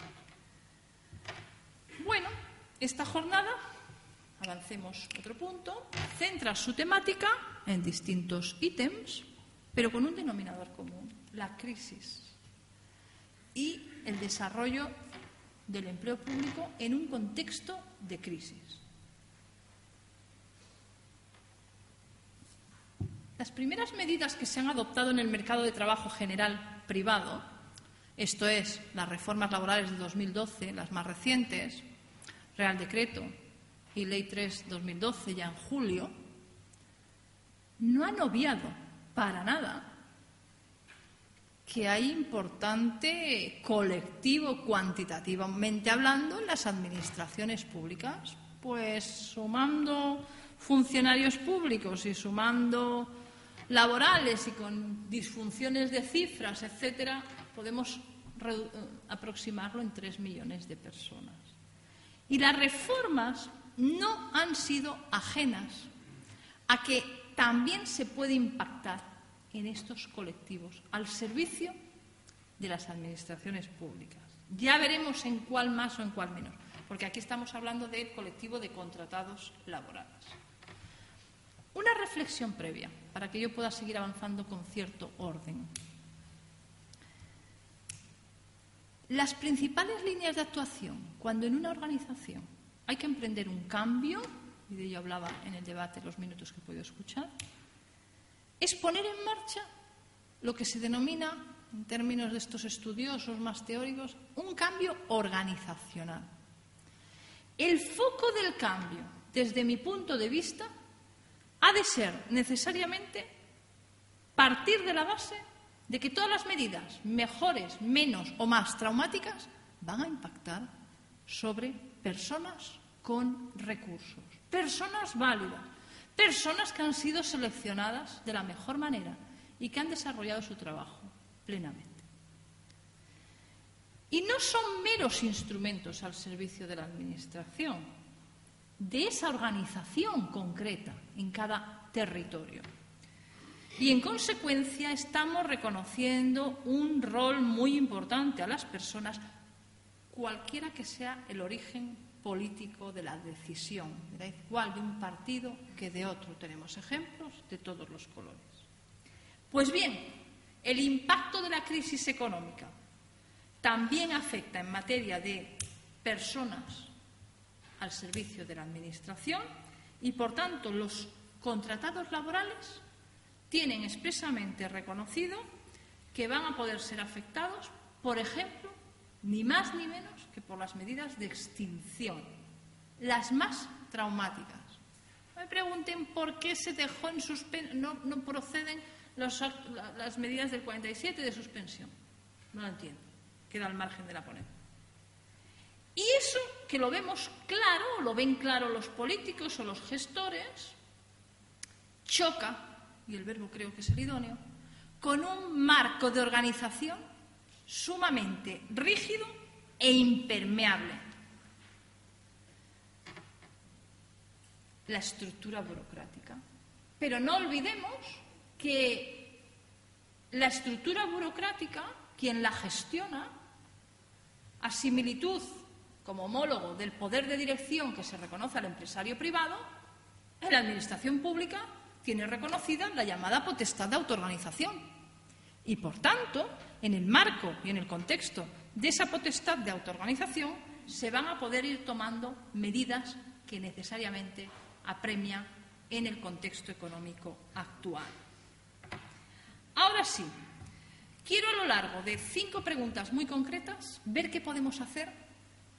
Bueno, esta jornada, avancemos otro punto, centra su temática en distintos ítems, pero con un denominador común, la crisis y el desarrollo del empleo público en un contexto de crisis. Las primeras medidas que se han adoptado en el mercado de trabajo general privado, esto es, las reformas laborales de dos mil doce, las más recientes, Real Decreto y Ley tres barra dos mil doce ya en julio, no han obviado para nada que hay importante colectivo cuantitativamente hablando en las administraciones públicas. Pues sumando funcionarios públicos y sumando laborales y con disfunciones de cifras, etcétera, podemos aproximarlo en tres millones de personas. Y las reformas no han sido ajenas a que también se puede impactar en estos colectivos, al servicio de las administraciones públicas. Ya veremos en cuál más o en cuál menos, porque aquí estamos hablando del colectivo de contratados laborales. Una reflexión previa, para que yo pueda seguir avanzando con cierto orden. Las principales líneas de actuación, cuando en una organización hay que emprender un cambio, y de ello hablaba en el debate los minutos que he podido escuchar, es poner en marcha lo que se denomina, en términos de estos estudiosos más teóricos, un cambio organizacional. El foco del cambio, desde mi punto de vista, ha de ser necesariamente partir de la base de que todas las medidas, mejores, menos o más traumáticas, van a impactar sobre personas con recursos, personas válidas, personas que han sido seleccionadas de la mejor manera y que han desarrollado su trabajo plenamente. Y no son meros instrumentos al servicio de la Administración, de esa organización concreta en cada territorio. Y, en consecuencia, estamos reconociendo un rol muy importante a las personas, cualquiera que sea el origen político de la decisión, da igual de un partido que de otro. Tenemos ejemplos de todos los colores. Pues bien, el impacto de la crisis económica también afecta en materia de personas al servicio de la Administración y, por tanto, los contratados laborales tienen expresamente reconocido que van a poder ser afectados, por ejemplo, ni más ni menos que por las medidas de extinción, las más traumáticas. No me pregunten por qué se dejó en suspensión, no, no proceden los, las medidas del cuarenta y siete de suspensión. No lo entiendo, queda al margen de la ponencia. Y eso, que lo vemos claro, lo ven claro los políticos o los gestores, choca, y el verbo creo que es el idóneo, con un marco de organización sumamente rígido e impermeable. La estructura burocrática. Pero no olvidemos que la estructura burocrática, quien la gestiona, a similitud como homólogo del poder de dirección que se reconoce al empresario privado, en la administración pública tiene reconocida la llamada potestad de autoorganización. Y, por tanto, en el marco y en el contexto de esa potestad de autoorganización se van a poder ir tomando medidas que necesariamente apremian en el contexto económico actual. Ahora sí, quiero a lo largo de cinco preguntas muy concretas ver qué podemos hacer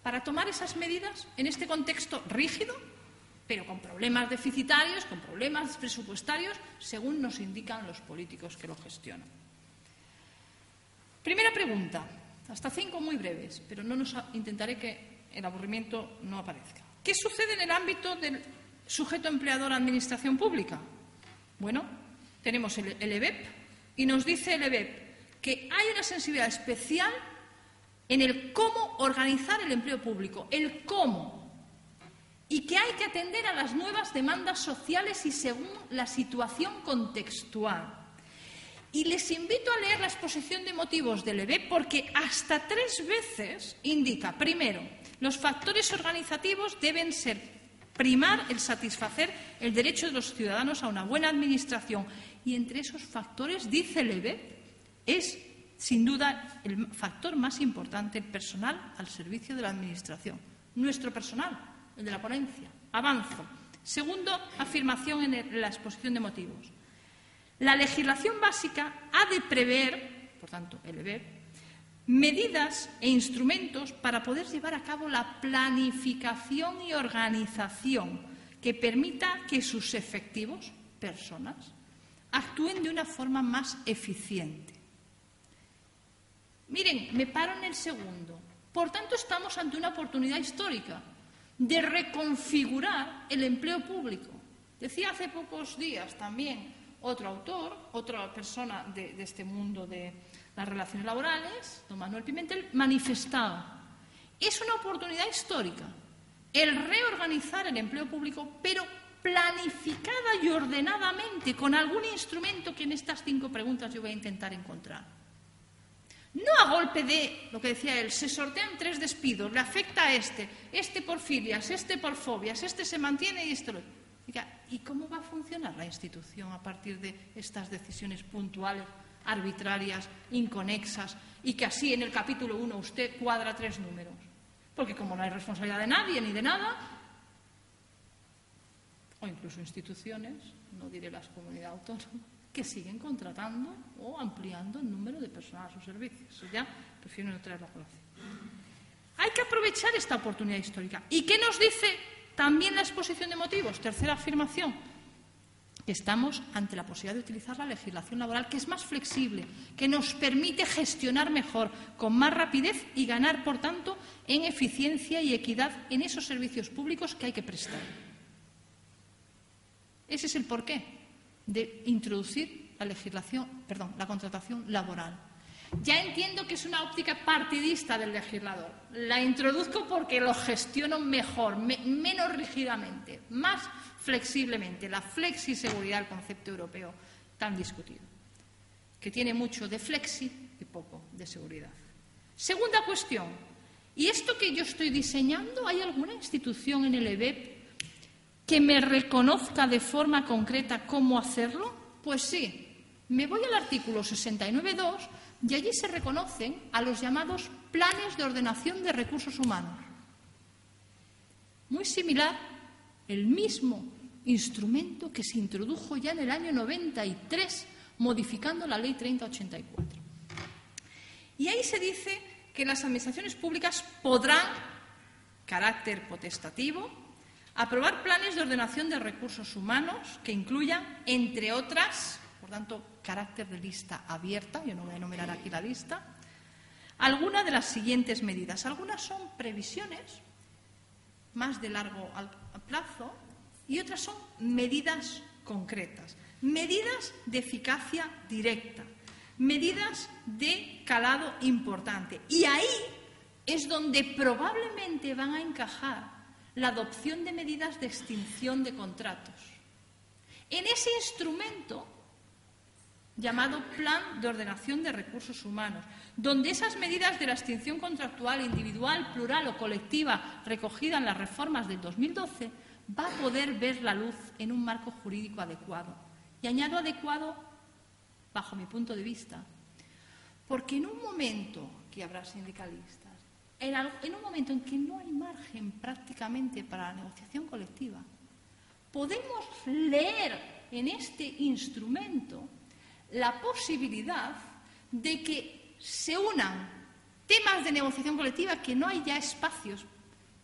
para tomar esas medidas en este contexto rígido, pero con problemas deficitarios, con problemas presupuestarios, según nos indican los políticos que lo gestionan. Primera pregunta, hasta cinco muy breves, pero no nos intentaré que el aburrimiento no aparezca. ¿Qué sucede en el ámbito del sujeto empleador administración pública? Bueno, tenemos el, el E B E P y nos dice el E B E P que hay una sensibilidad especial en el cómo organizar el empleo público, el cómo, y que hay que atender a las nuevas demandas sociales y según la situación contextual. Y les invito a leer la exposición de motivos del E B E P porque hasta tres veces indica, primero, los factores organizativos deben ser primar el satisfacer el derecho de los ciudadanos a una buena administración. Y entre esos factores, dice el E B E P, es sin duda el factor más importante, el personal al servicio de la administración. Nuestro personal, el de la ponencia. Avanzo. Segundo, afirmación en, el, en la exposición de motivos. La legislación básica ha de prever, por tanto, el E B E P, medidas e instrumentos para poder llevar a cabo la planificación y organización que permita que sus efectivos, personas, actúen de una forma más eficiente. Miren, me paro en el segundo. Por tanto, estamos ante una oportunidad histórica de reconfigurar el empleo público. Decía hace pocos días también otro autor, otra persona de, de este mundo de las relaciones laborales, don Manuel Pimentel, manifestaba. Es una oportunidad histórica el reorganizar el empleo público, pero planificada y ordenadamente, con algún instrumento que en estas cinco preguntas yo voy a intentar encontrar. No a golpe de, lo que decía él, se sortean tres despidos, le afecta a este, este por filias, este por fobias, este se mantiene y este lo... ¿Y cómo va a funcionar la institución a partir de estas decisiones puntuales, arbitrarias, inconexas, y que así en el capítulo uno usted cuadra tres números? Porque como no hay responsabilidad de nadie ni de nada, o incluso instituciones, no diré las comunidades autónomas, que siguen contratando o ampliando el número de personal a sus servicios. Eso ya prefiero no traerlo a colación. Hay que aprovechar esta oportunidad histórica. ¿Y qué nos dice también la exposición de motivos? Tercera afirmación, que estamos ante la posibilidad de utilizar la legislación laboral, que es más flexible, que nos permite gestionar mejor, con más rapidez y ganar, por tanto, en eficiencia y equidad en esos servicios públicos que hay que prestar. Ese es el porqué de introducir la legislación, perdón, la contratación laboral. Ya entiendo que es una óptica partidista del legislador. La introduzco porque lo gestiono mejor, me, menos rígidamente, más flexiblemente. La flexiseguridad, el concepto europeo tan discutido, que tiene mucho de flexi y poco de seguridad. Segunda cuestión. ¿Y esto que yo estoy diseñando, hay alguna institución en el E B E P que me reconozca de forma concreta cómo hacerlo? Pues sí. Me voy al artículo sesenta y nueve punto dos y allí se reconocen a los llamados planes de ordenación de recursos humanos. Muy similar, el mismo instrumento que se introdujo ya en el año noventa y tres, modificando la Ley treinta ochenta y cuatro. Y ahí se dice que las administraciones públicas podrán, carácter potestativo, aprobar planes de ordenación de recursos humanos que incluyan, entre otras, por tanto, carácter de lista abierta, yo no voy a enumerar aquí la lista, algunas de las siguientes medidas. Algunas son previsiones más de largo plazo y otras son medidas concretas, medidas de eficacia directa, medidas de calado importante. Y ahí es donde probablemente van a encajar la adopción de medidas de extinción de contratos. En ese instrumento llamado Plan de Ordenación de Recursos Humanos, donde esas medidas de la extinción contractual individual, plural o colectiva recogida en las reformas del dos mil doce va a poder ver la luz en un marco jurídico adecuado. Y añado adecuado bajo mi punto de vista, porque en un momento que habrá sindicalistas, En, en un momento en que no hay margen prácticamente para la negociación colectiva, podemos leer en este instrumento la posibilidad de que se unan temas de negociación colectiva que no hay ya espacios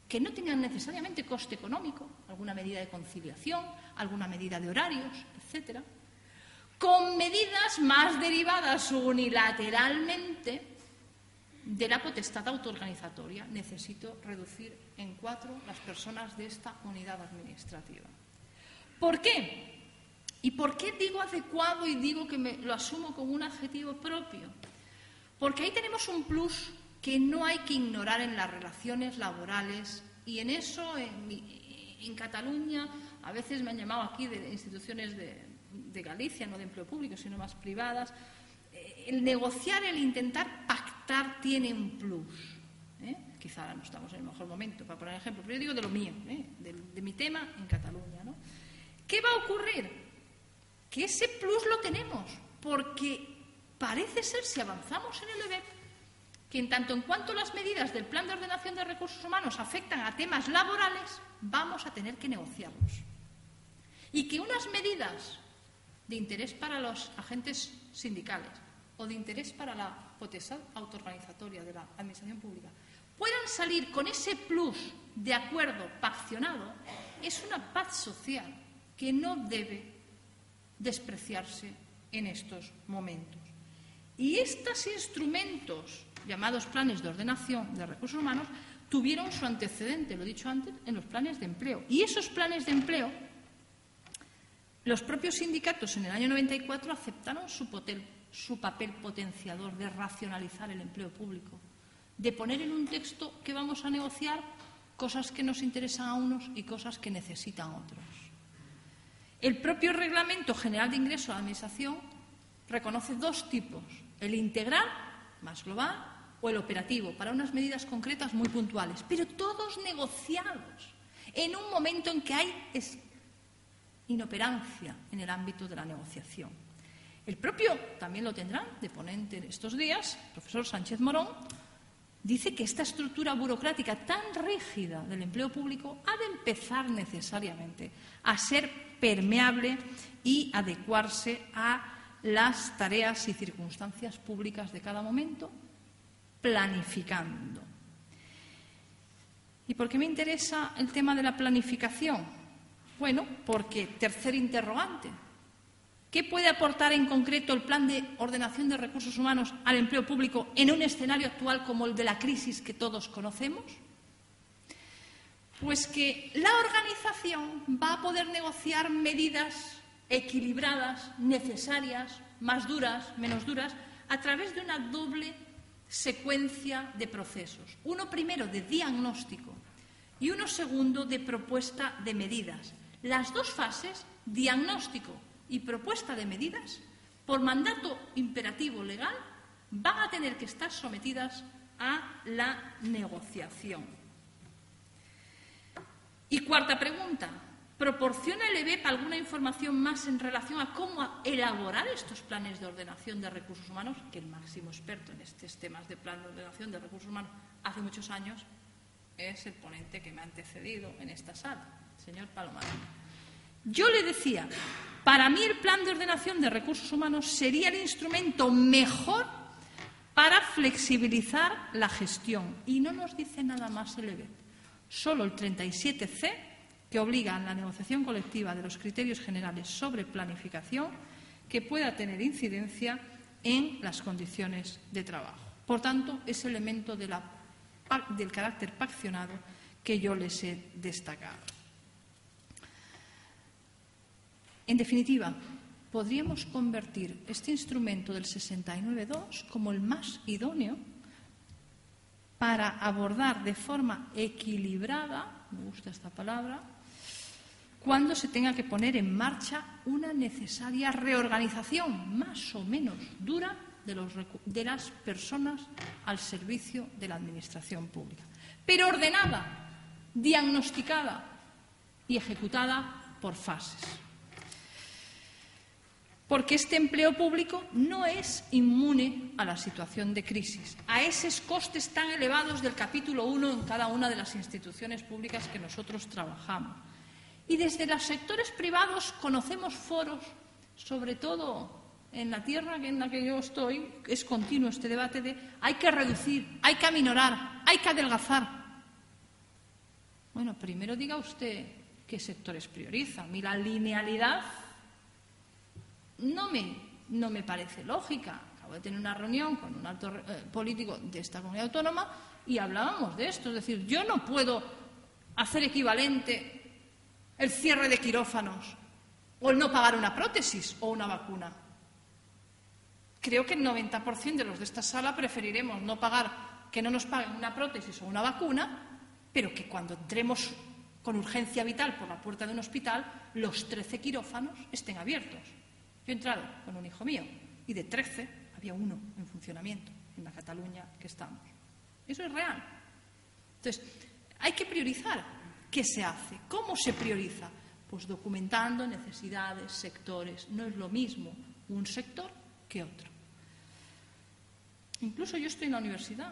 que no tengan necesariamente coste económico, alguna medida de conciliación, alguna medida de horarios, etcétera, con medidas más derivadas unilateralmente de la potestad autoorganizatoria. Necesito reducir en cuatro las personas de esta unidad administrativa. ¿Por qué? ¿Y por qué digo adecuado y digo que me lo asumo como un adjetivo propio? Porque ahí tenemos un plus que no hay que ignorar en las relaciones laborales, y en eso, en, en Cataluña, a veces me han llamado aquí de instituciones de, de Galicia, no de empleo público, sino más privadas. El negociar, el intentar pactar tiene un plus. ¿eh? Quizá ahora no estamos en el mejor momento para poner ejemplo, pero yo digo de lo mío, ¿eh? de, de mi tema en Cataluña, ¿no? ¿Qué va a ocurrir? Que ese plus lo tenemos, porque parece ser, si avanzamos en el E B E P, que en tanto en cuanto las medidas del Plan de Ordenación de Recursos Humanos afectan a temas laborales, vamos a tener que negociarlos. Y que unas medidas de interés para los agentes sindicales o de interés para la potestad autoorganizatoria de la Administración Pública puedan salir con ese plus de acuerdo paccionado, es una paz social que no debe despreciarse en estos momentos. Y estos instrumentos, llamados planes de ordenación de recursos humanos, tuvieron su antecedente, lo he dicho antes, en los planes de empleo. Y esos planes de empleo, los propios sindicatos en el año noventa y cuatro aceptaron su, potel, su papel potenciador de racionalizar el empleo público, de poner en un texto que vamos a negociar cosas que nos interesan a unos y cosas que necesitan otros. El propio Reglamento General de Ingreso a la Administración reconoce dos tipos: el integral, más global, o el operativo, para unas medidas concretas muy puntuales, pero todos negociados en un momento en que hay inoperancia en el ámbito de la negociación. El propio, también lo tendrán de ponente en estos días, el profesor Sánchez Morón, dice que esta estructura burocrática tan rígida del empleo público ha de empezar necesariamente a ser permeable y adecuarse a las tareas y circunstancias públicas de cada momento, planificando. ¿Y por qué me interesa el tema de la planificación? Bueno, porque, tercer interrogante, ¿qué puede aportar en concreto el Plan de Ordenación de Recursos Humanos al empleo público en un escenario actual como el de la crisis que todos conocemos? Pues que la organización va a poder negociar medidas equilibradas, necesarias, más duras, menos duras, a través de una doble secuencia de procesos. Uno primero de diagnóstico y uno segundo de propuesta de medidas. Las dos fases, diagnóstico y propuesta de medidas, por mandato imperativo legal, van a tener que estar sometidas a la negociación. Y cuarta pregunta, ¿proporciona el E B E P alguna información más en relación a cómo elaborar estos planes de ordenación de recursos humanos? Que el máximo experto en estos temas de plan de ordenación de recursos humanos hace muchos años es el ponente que me ha antecedido en esta sala, el señor Palomar. Yo le decía, para mí el plan de ordenación de recursos humanos sería el instrumento mejor para flexibilizar la gestión. Y no nos dice nada más el E B E P. Solo el treinta y siete ce, que obliga a la negociación colectiva de los criterios generales sobre planificación, que pueda tener incidencia en las condiciones de trabajo. Por tanto, ese elemento de la, del carácter paccionado que yo les he destacado. En definitiva, podríamos convertir este instrumento del sesenta y nueve punto dos como el más idóneo para abordar de forma equilibrada, me gusta esta palabra, cuando se tenga que poner en marcha una necesaria reorganización más o menos dura de, los, de las personas al servicio de la Administración Pública, pero ordenada, diagnosticada y ejecutada por fases. Porque este empleo público no es inmune a la situación de crisis, a esos costes tan elevados del capítulo uno en cada una de las instituciones públicas que nosotros trabajamos. Y desde los sectores privados conocemos foros, sobre todo en la tierra en la que yo estoy, es continuo este debate de hay que reducir, hay que aminorar, hay que adelgazar. Bueno, primero diga usted qué sectores prioriza. A mí la linealidad no me, no me parece lógica. Acabo de tener una reunión con un alto eh, político de esta comunidad autónoma y hablábamos de esto. Es decir, yo no puedo hacer equivalente el cierre de quirófanos o el no pagar una prótesis o una vacuna. Creo que el noventa por ciento de los de esta sala preferiremos no pagar, que no nos paguen una prótesis o una vacuna, pero que cuando entremos con urgencia vital por la puerta de un hospital, los trece quirófanos estén abiertos. Yo he entrado con un hijo mío y de trece había uno en funcionamiento en la Cataluña que estamos. Eso es real. Entonces, hay que priorizar. ¿Qué se hace? ¿Cómo se prioriza? Pues documentando necesidades, sectores. No es lo mismo un sector que otro. Incluso yo estoy en la universidad.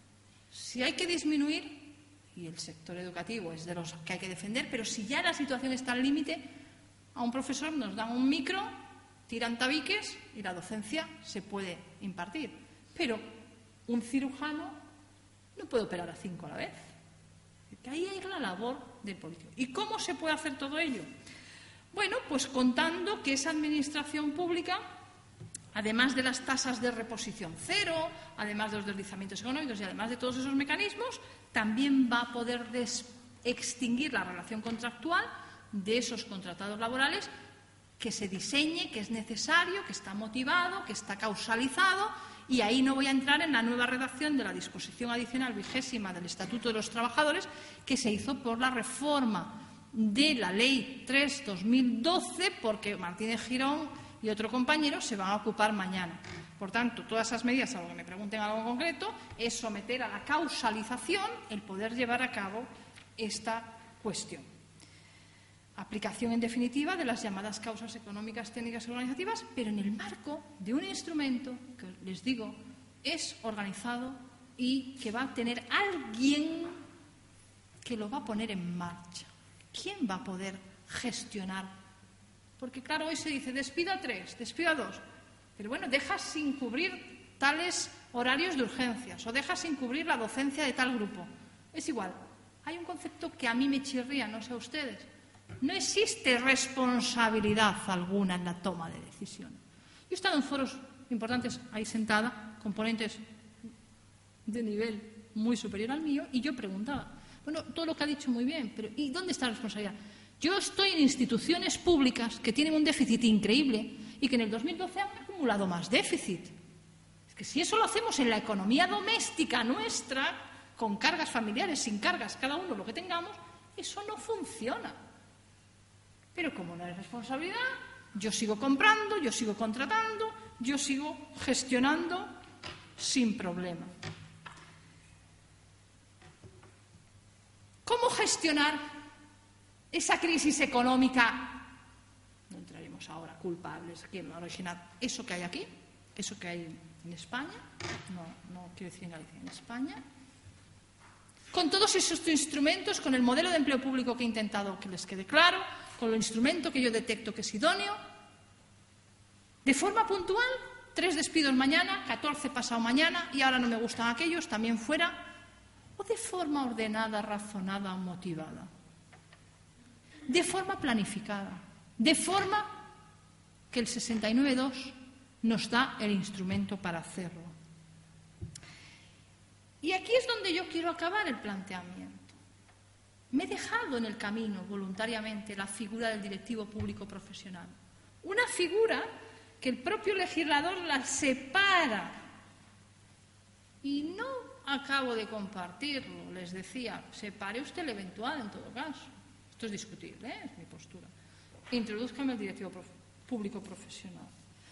Si hay que disminuir, y el sector educativo es de los que hay que defender, pero si ya la situación está al límite, a un profesor nos dan un micro, tiran tabiques y la docencia se puede impartir. Pero un cirujano no puede operar a cinco a la vez. Ahí hay la labor del político. ¿Y cómo se puede hacer todo ello? Bueno, pues contando que esa administración pública, además de las tasas de reposición cero, además de los deslizamientos económicos y además de todos esos mecanismos, también va a poder extinguir la relación contractual de esos contratados laborales, que se diseñe, que es necesario, que está motivado, que está causalizado. Y ahí no voy a entrar en la nueva redacción de la disposición adicional vigésima del Estatuto de los Trabajadores, que se hizo por la reforma de la Ley tres barra dos mil doce, porque Martínez Girón y otro compañero se van a ocupar mañana. Por tanto, todas esas medidas, salvo que me pregunten algo en concreto, es someter a la causalización el poder llevar a cabo esta cuestión. Aplicación, en definitiva, de las llamadas causas económicas, técnicas y organizativas, pero en el marco de un instrumento que, les digo, es organizado y que va a tener alguien que lo va a poner en marcha. ¿Quién va a poder gestionar? Porque, claro, hoy se dice despido a tres, despido a dos, pero bueno, dejas sin cubrir tales horarios de urgencias o dejas sin cubrir la docencia de tal grupo. Es igual. Hay un concepto que a mí me chirría, no sé a ustedes. No existe responsabilidad alguna en la toma de decisiones. Yo he estado en foros importantes ahí sentada, con ponentes de nivel muy superior al mío, y yo preguntaba, bueno, todo lo que ha dicho muy bien, pero ¿y dónde está la responsabilidad? Yo estoy en instituciones públicas que tienen un déficit increíble y que en el dos mil doce han acumulado más déficit. Es que si eso lo hacemos en la economía doméstica nuestra, con cargas familiares, sin cargas, cada uno lo que tengamos, eso no funciona. Pero como no hay responsabilidad, yo sigo comprando, yo sigo contratando, yo sigo gestionando sin problema. ¿Cómo gestionar esa crisis económica? No entraremos ahora, culpables, quién lo ha originado. Eso que hay aquí, eso que hay en España, no, no quiero decir en Galicia, en España, con todos esos instrumentos, con el modelo de empleo público que he intentado que les quede claro, con el instrumento que yo detecto que es idóneo, de forma puntual, tres despidos mañana, catorce pasado mañana, y ahora no me gustan aquellos, también fuera, o de forma ordenada, razonada o motivada, de forma planificada, de forma que el sesenta y nueve punto dos nos da el instrumento para hacerlo. Y aquí es donde yo quiero acabar el planteamiento. Me he dejado en el camino voluntariamente la figura del directivo público profesional. Una figura que el propio legislador la separa. Y no acabo de compartirlo, les decía, separe usted el eventual en todo caso. Esto es discutible, ¿eh? Es mi postura. Introdúzcame el directivo prof- público profesional.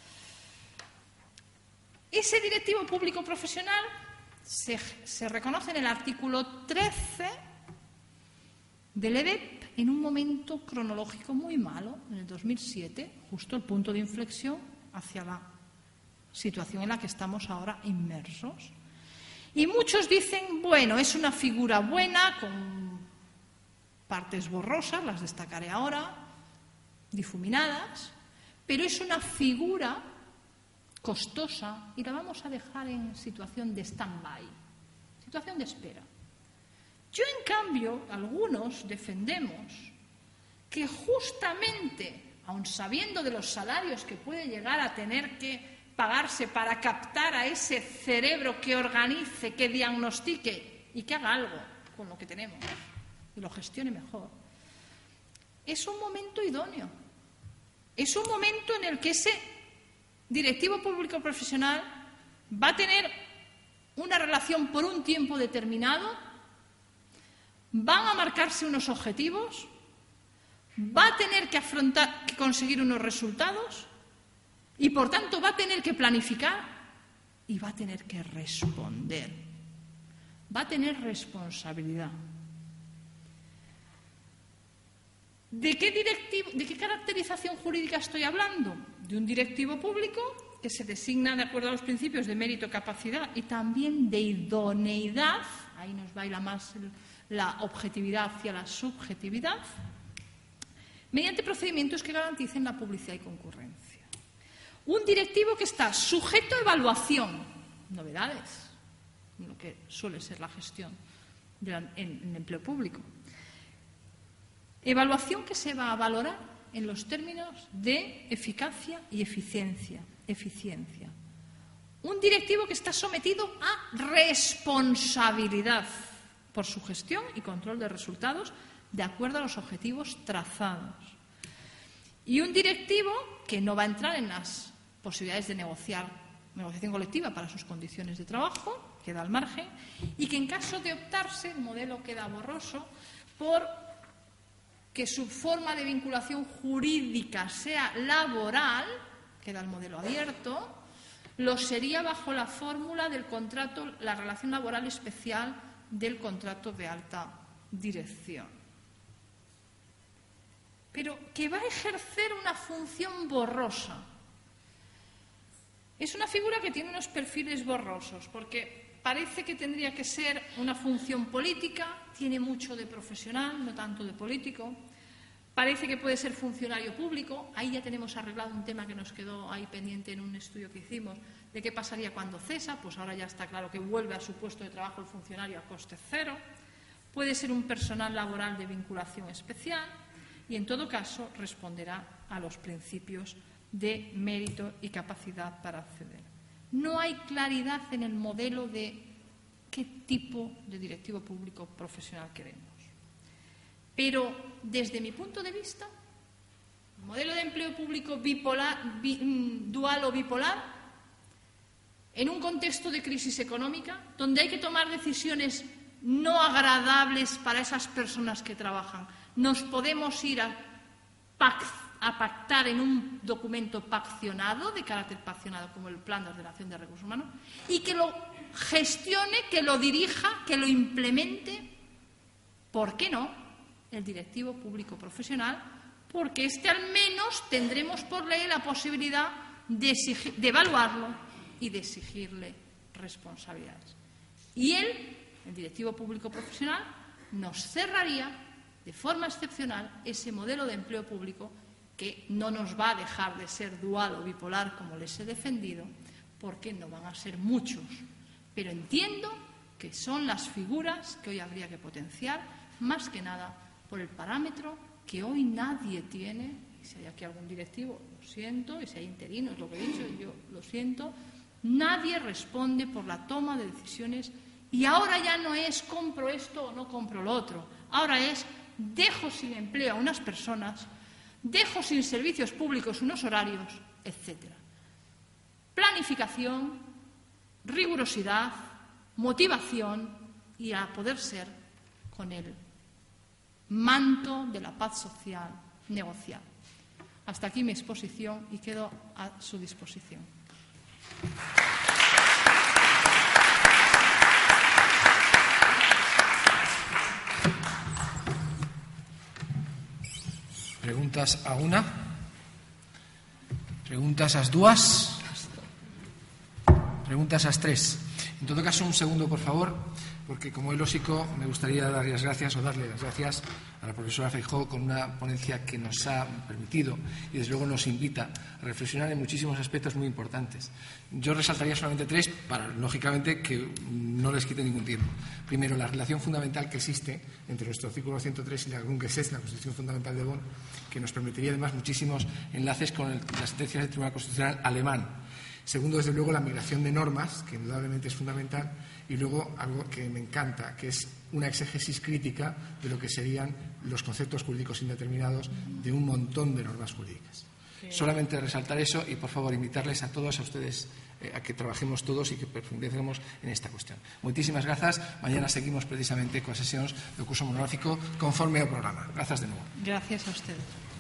Ese directivo público profesional se, se reconoce en el artículo trece del E D E P en un momento cronológico muy malo, en el dos mil siete, justo el punto de inflexión hacia la situación en la que estamos ahora inmersos. Y muchos dicen, bueno, es una figura buena, con partes borrosas, las destacaré ahora, difuminadas, pero es una figura costosa y la vamos a dejar en situación de stand-by, situación de espera. Yo, en cambio, cambio, algunos defendemos que justamente, aun sabiendo de los salarios que puede llegar a tener que pagarse para captar a ese cerebro que organice, que diagnostique y que haga algo con lo que tenemos y lo gestione mejor, es un momento idóneo. Es un momento en el que ese directivo público profesional va a tener una relación por un tiempo determinado, van a marcarse unos objetivos, va a tener que afrontar, que conseguir unos resultados y, por tanto, va a tener que planificar y va a tener que responder. Va a tener responsabilidad. ¿De qué directivo, de qué caracterización jurídica estoy hablando? De un directivo público que se designa de acuerdo a los principios de mérito, capacidad y también de idoneidad, ahí nos baila más la objetividad hacia la subjetividad, mediante procedimientos que garanticen la publicidad y concurrencia. Un directivo que está sujeto a evaluación, novedades, lo que suele ser la gestión en el empleo público. Evaluación que se va a valorar en los términos de eficacia y eficiencia. eficiencia. Un directivo que está sometido a responsabilidad por su gestión y control de resultados de acuerdo a los objetivos trazados. Y un directivo que no va a entrar en las posibilidades de negociar, negociación colectiva para sus condiciones de trabajo, queda al margen, y que en caso de optarse, el modelo queda borroso, por que su forma de vinculación jurídica sea laboral, queda el modelo abierto, lo sería bajo la fórmula del contrato, la relación laboral especial del contrato de alta dirección. Pero que va a ejercer una función borrosa. Es una figura que tiene unos perfiles borrosos, porque parece que tendría que ser una función política, tiene mucho de profesional, no tanto de político. Parece que puede ser funcionario público. Ahí ya tenemos arreglado un tema que nos quedó ahí pendiente en un estudio que hicimos de qué pasaría cuando cesa. Pues ahora ya está claro que vuelve a su puesto de trabajo el funcionario a coste cero. Puede ser un personal laboral de vinculación especial y, en todo caso, responderá a los principios de mérito y capacidad para acceder. No hay claridad en el modelo de qué tipo de directivo público profesional queremos. Pero, desde mi punto de vista, el modelo de empleo público bipolar, bi, dual o bipolar, en un contexto de crisis económica, donde hay que tomar decisiones no agradables para esas personas que trabajan, nos podemos ir a, pact, a pactar en un documento paccionado, de carácter paccionado, como el Plan de Ordenación de Recursos Humanos, y que lo gestione, que lo dirija, que lo implemente, ¿por qué no?, el directivo público profesional, porque éste al menos tendremos por ley la posibilidad de, exigir, de evaluarlo y de exigirle responsabilidades. Y él, el directivo público profesional, nos cerraría de forma excepcional ese modelo de empleo público que no nos va a dejar de ser dual o bipolar, como les he defendido, porque no van a ser muchos. Pero entiendo que son las figuras que hoy habría que potenciar, más que nada por el parámetro que hoy nadie tiene. Y si hay aquí algún directivo, lo siento, y si hay interinos, lo que he dicho, yo lo siento, nadie responde por la toma de decisiones. Y ahora ya no es compro esto o no compro lo otro, ahora es dejo sin empleo a unas personas, dejo sin servicios públicos unos horarios, etcétera. Planificación, rigurosidad, motivación y, a poder ser, con el manto de la paz social negocial. Hasta aquí mi exposición y quedo a su disposición. Preguntas a una? Preguntas ás dúas? Preguntas ás tres? En todo caso, un segundo, por favor, porque como es lógico me gustaría dar las gracias o darle las gracias a la profesora Feijóo con una ponencia que nos ha permitido y desde luego nos invita a reflexionar en muchísimos aspectos muy importantes. Yo resaltaría solamente tres para, lógicamente, que no les quite ningún tiempo. Primero, la relación fundamental que existe entre nuestro artículo ciento tres y la Grundgesetz, la Constitución Fundamental de Bonn, que nos permitiría además muchísimos enlaces con el, las sentencias del Tribunal Constitucional alemán. Segundo, desde luego, la migración de normas, que indudablemente es fundamental, y luego algo que me encanta, que es una exégesis crítica de lo que serían los conceptos jurídicos indeterminados de un montón de normas jurídicas. Sí. Solamente resaltar eso y, por favor, invitarles a todos, a ustedes, eh, a que trabajemos todos y que profundicemos en esta cuestión. Muchísimas gracias. Mañana seguimos precisamente con las sesiones del curso monográfico conforme al programa. Gracias de nuevo. Gracias a ustedes.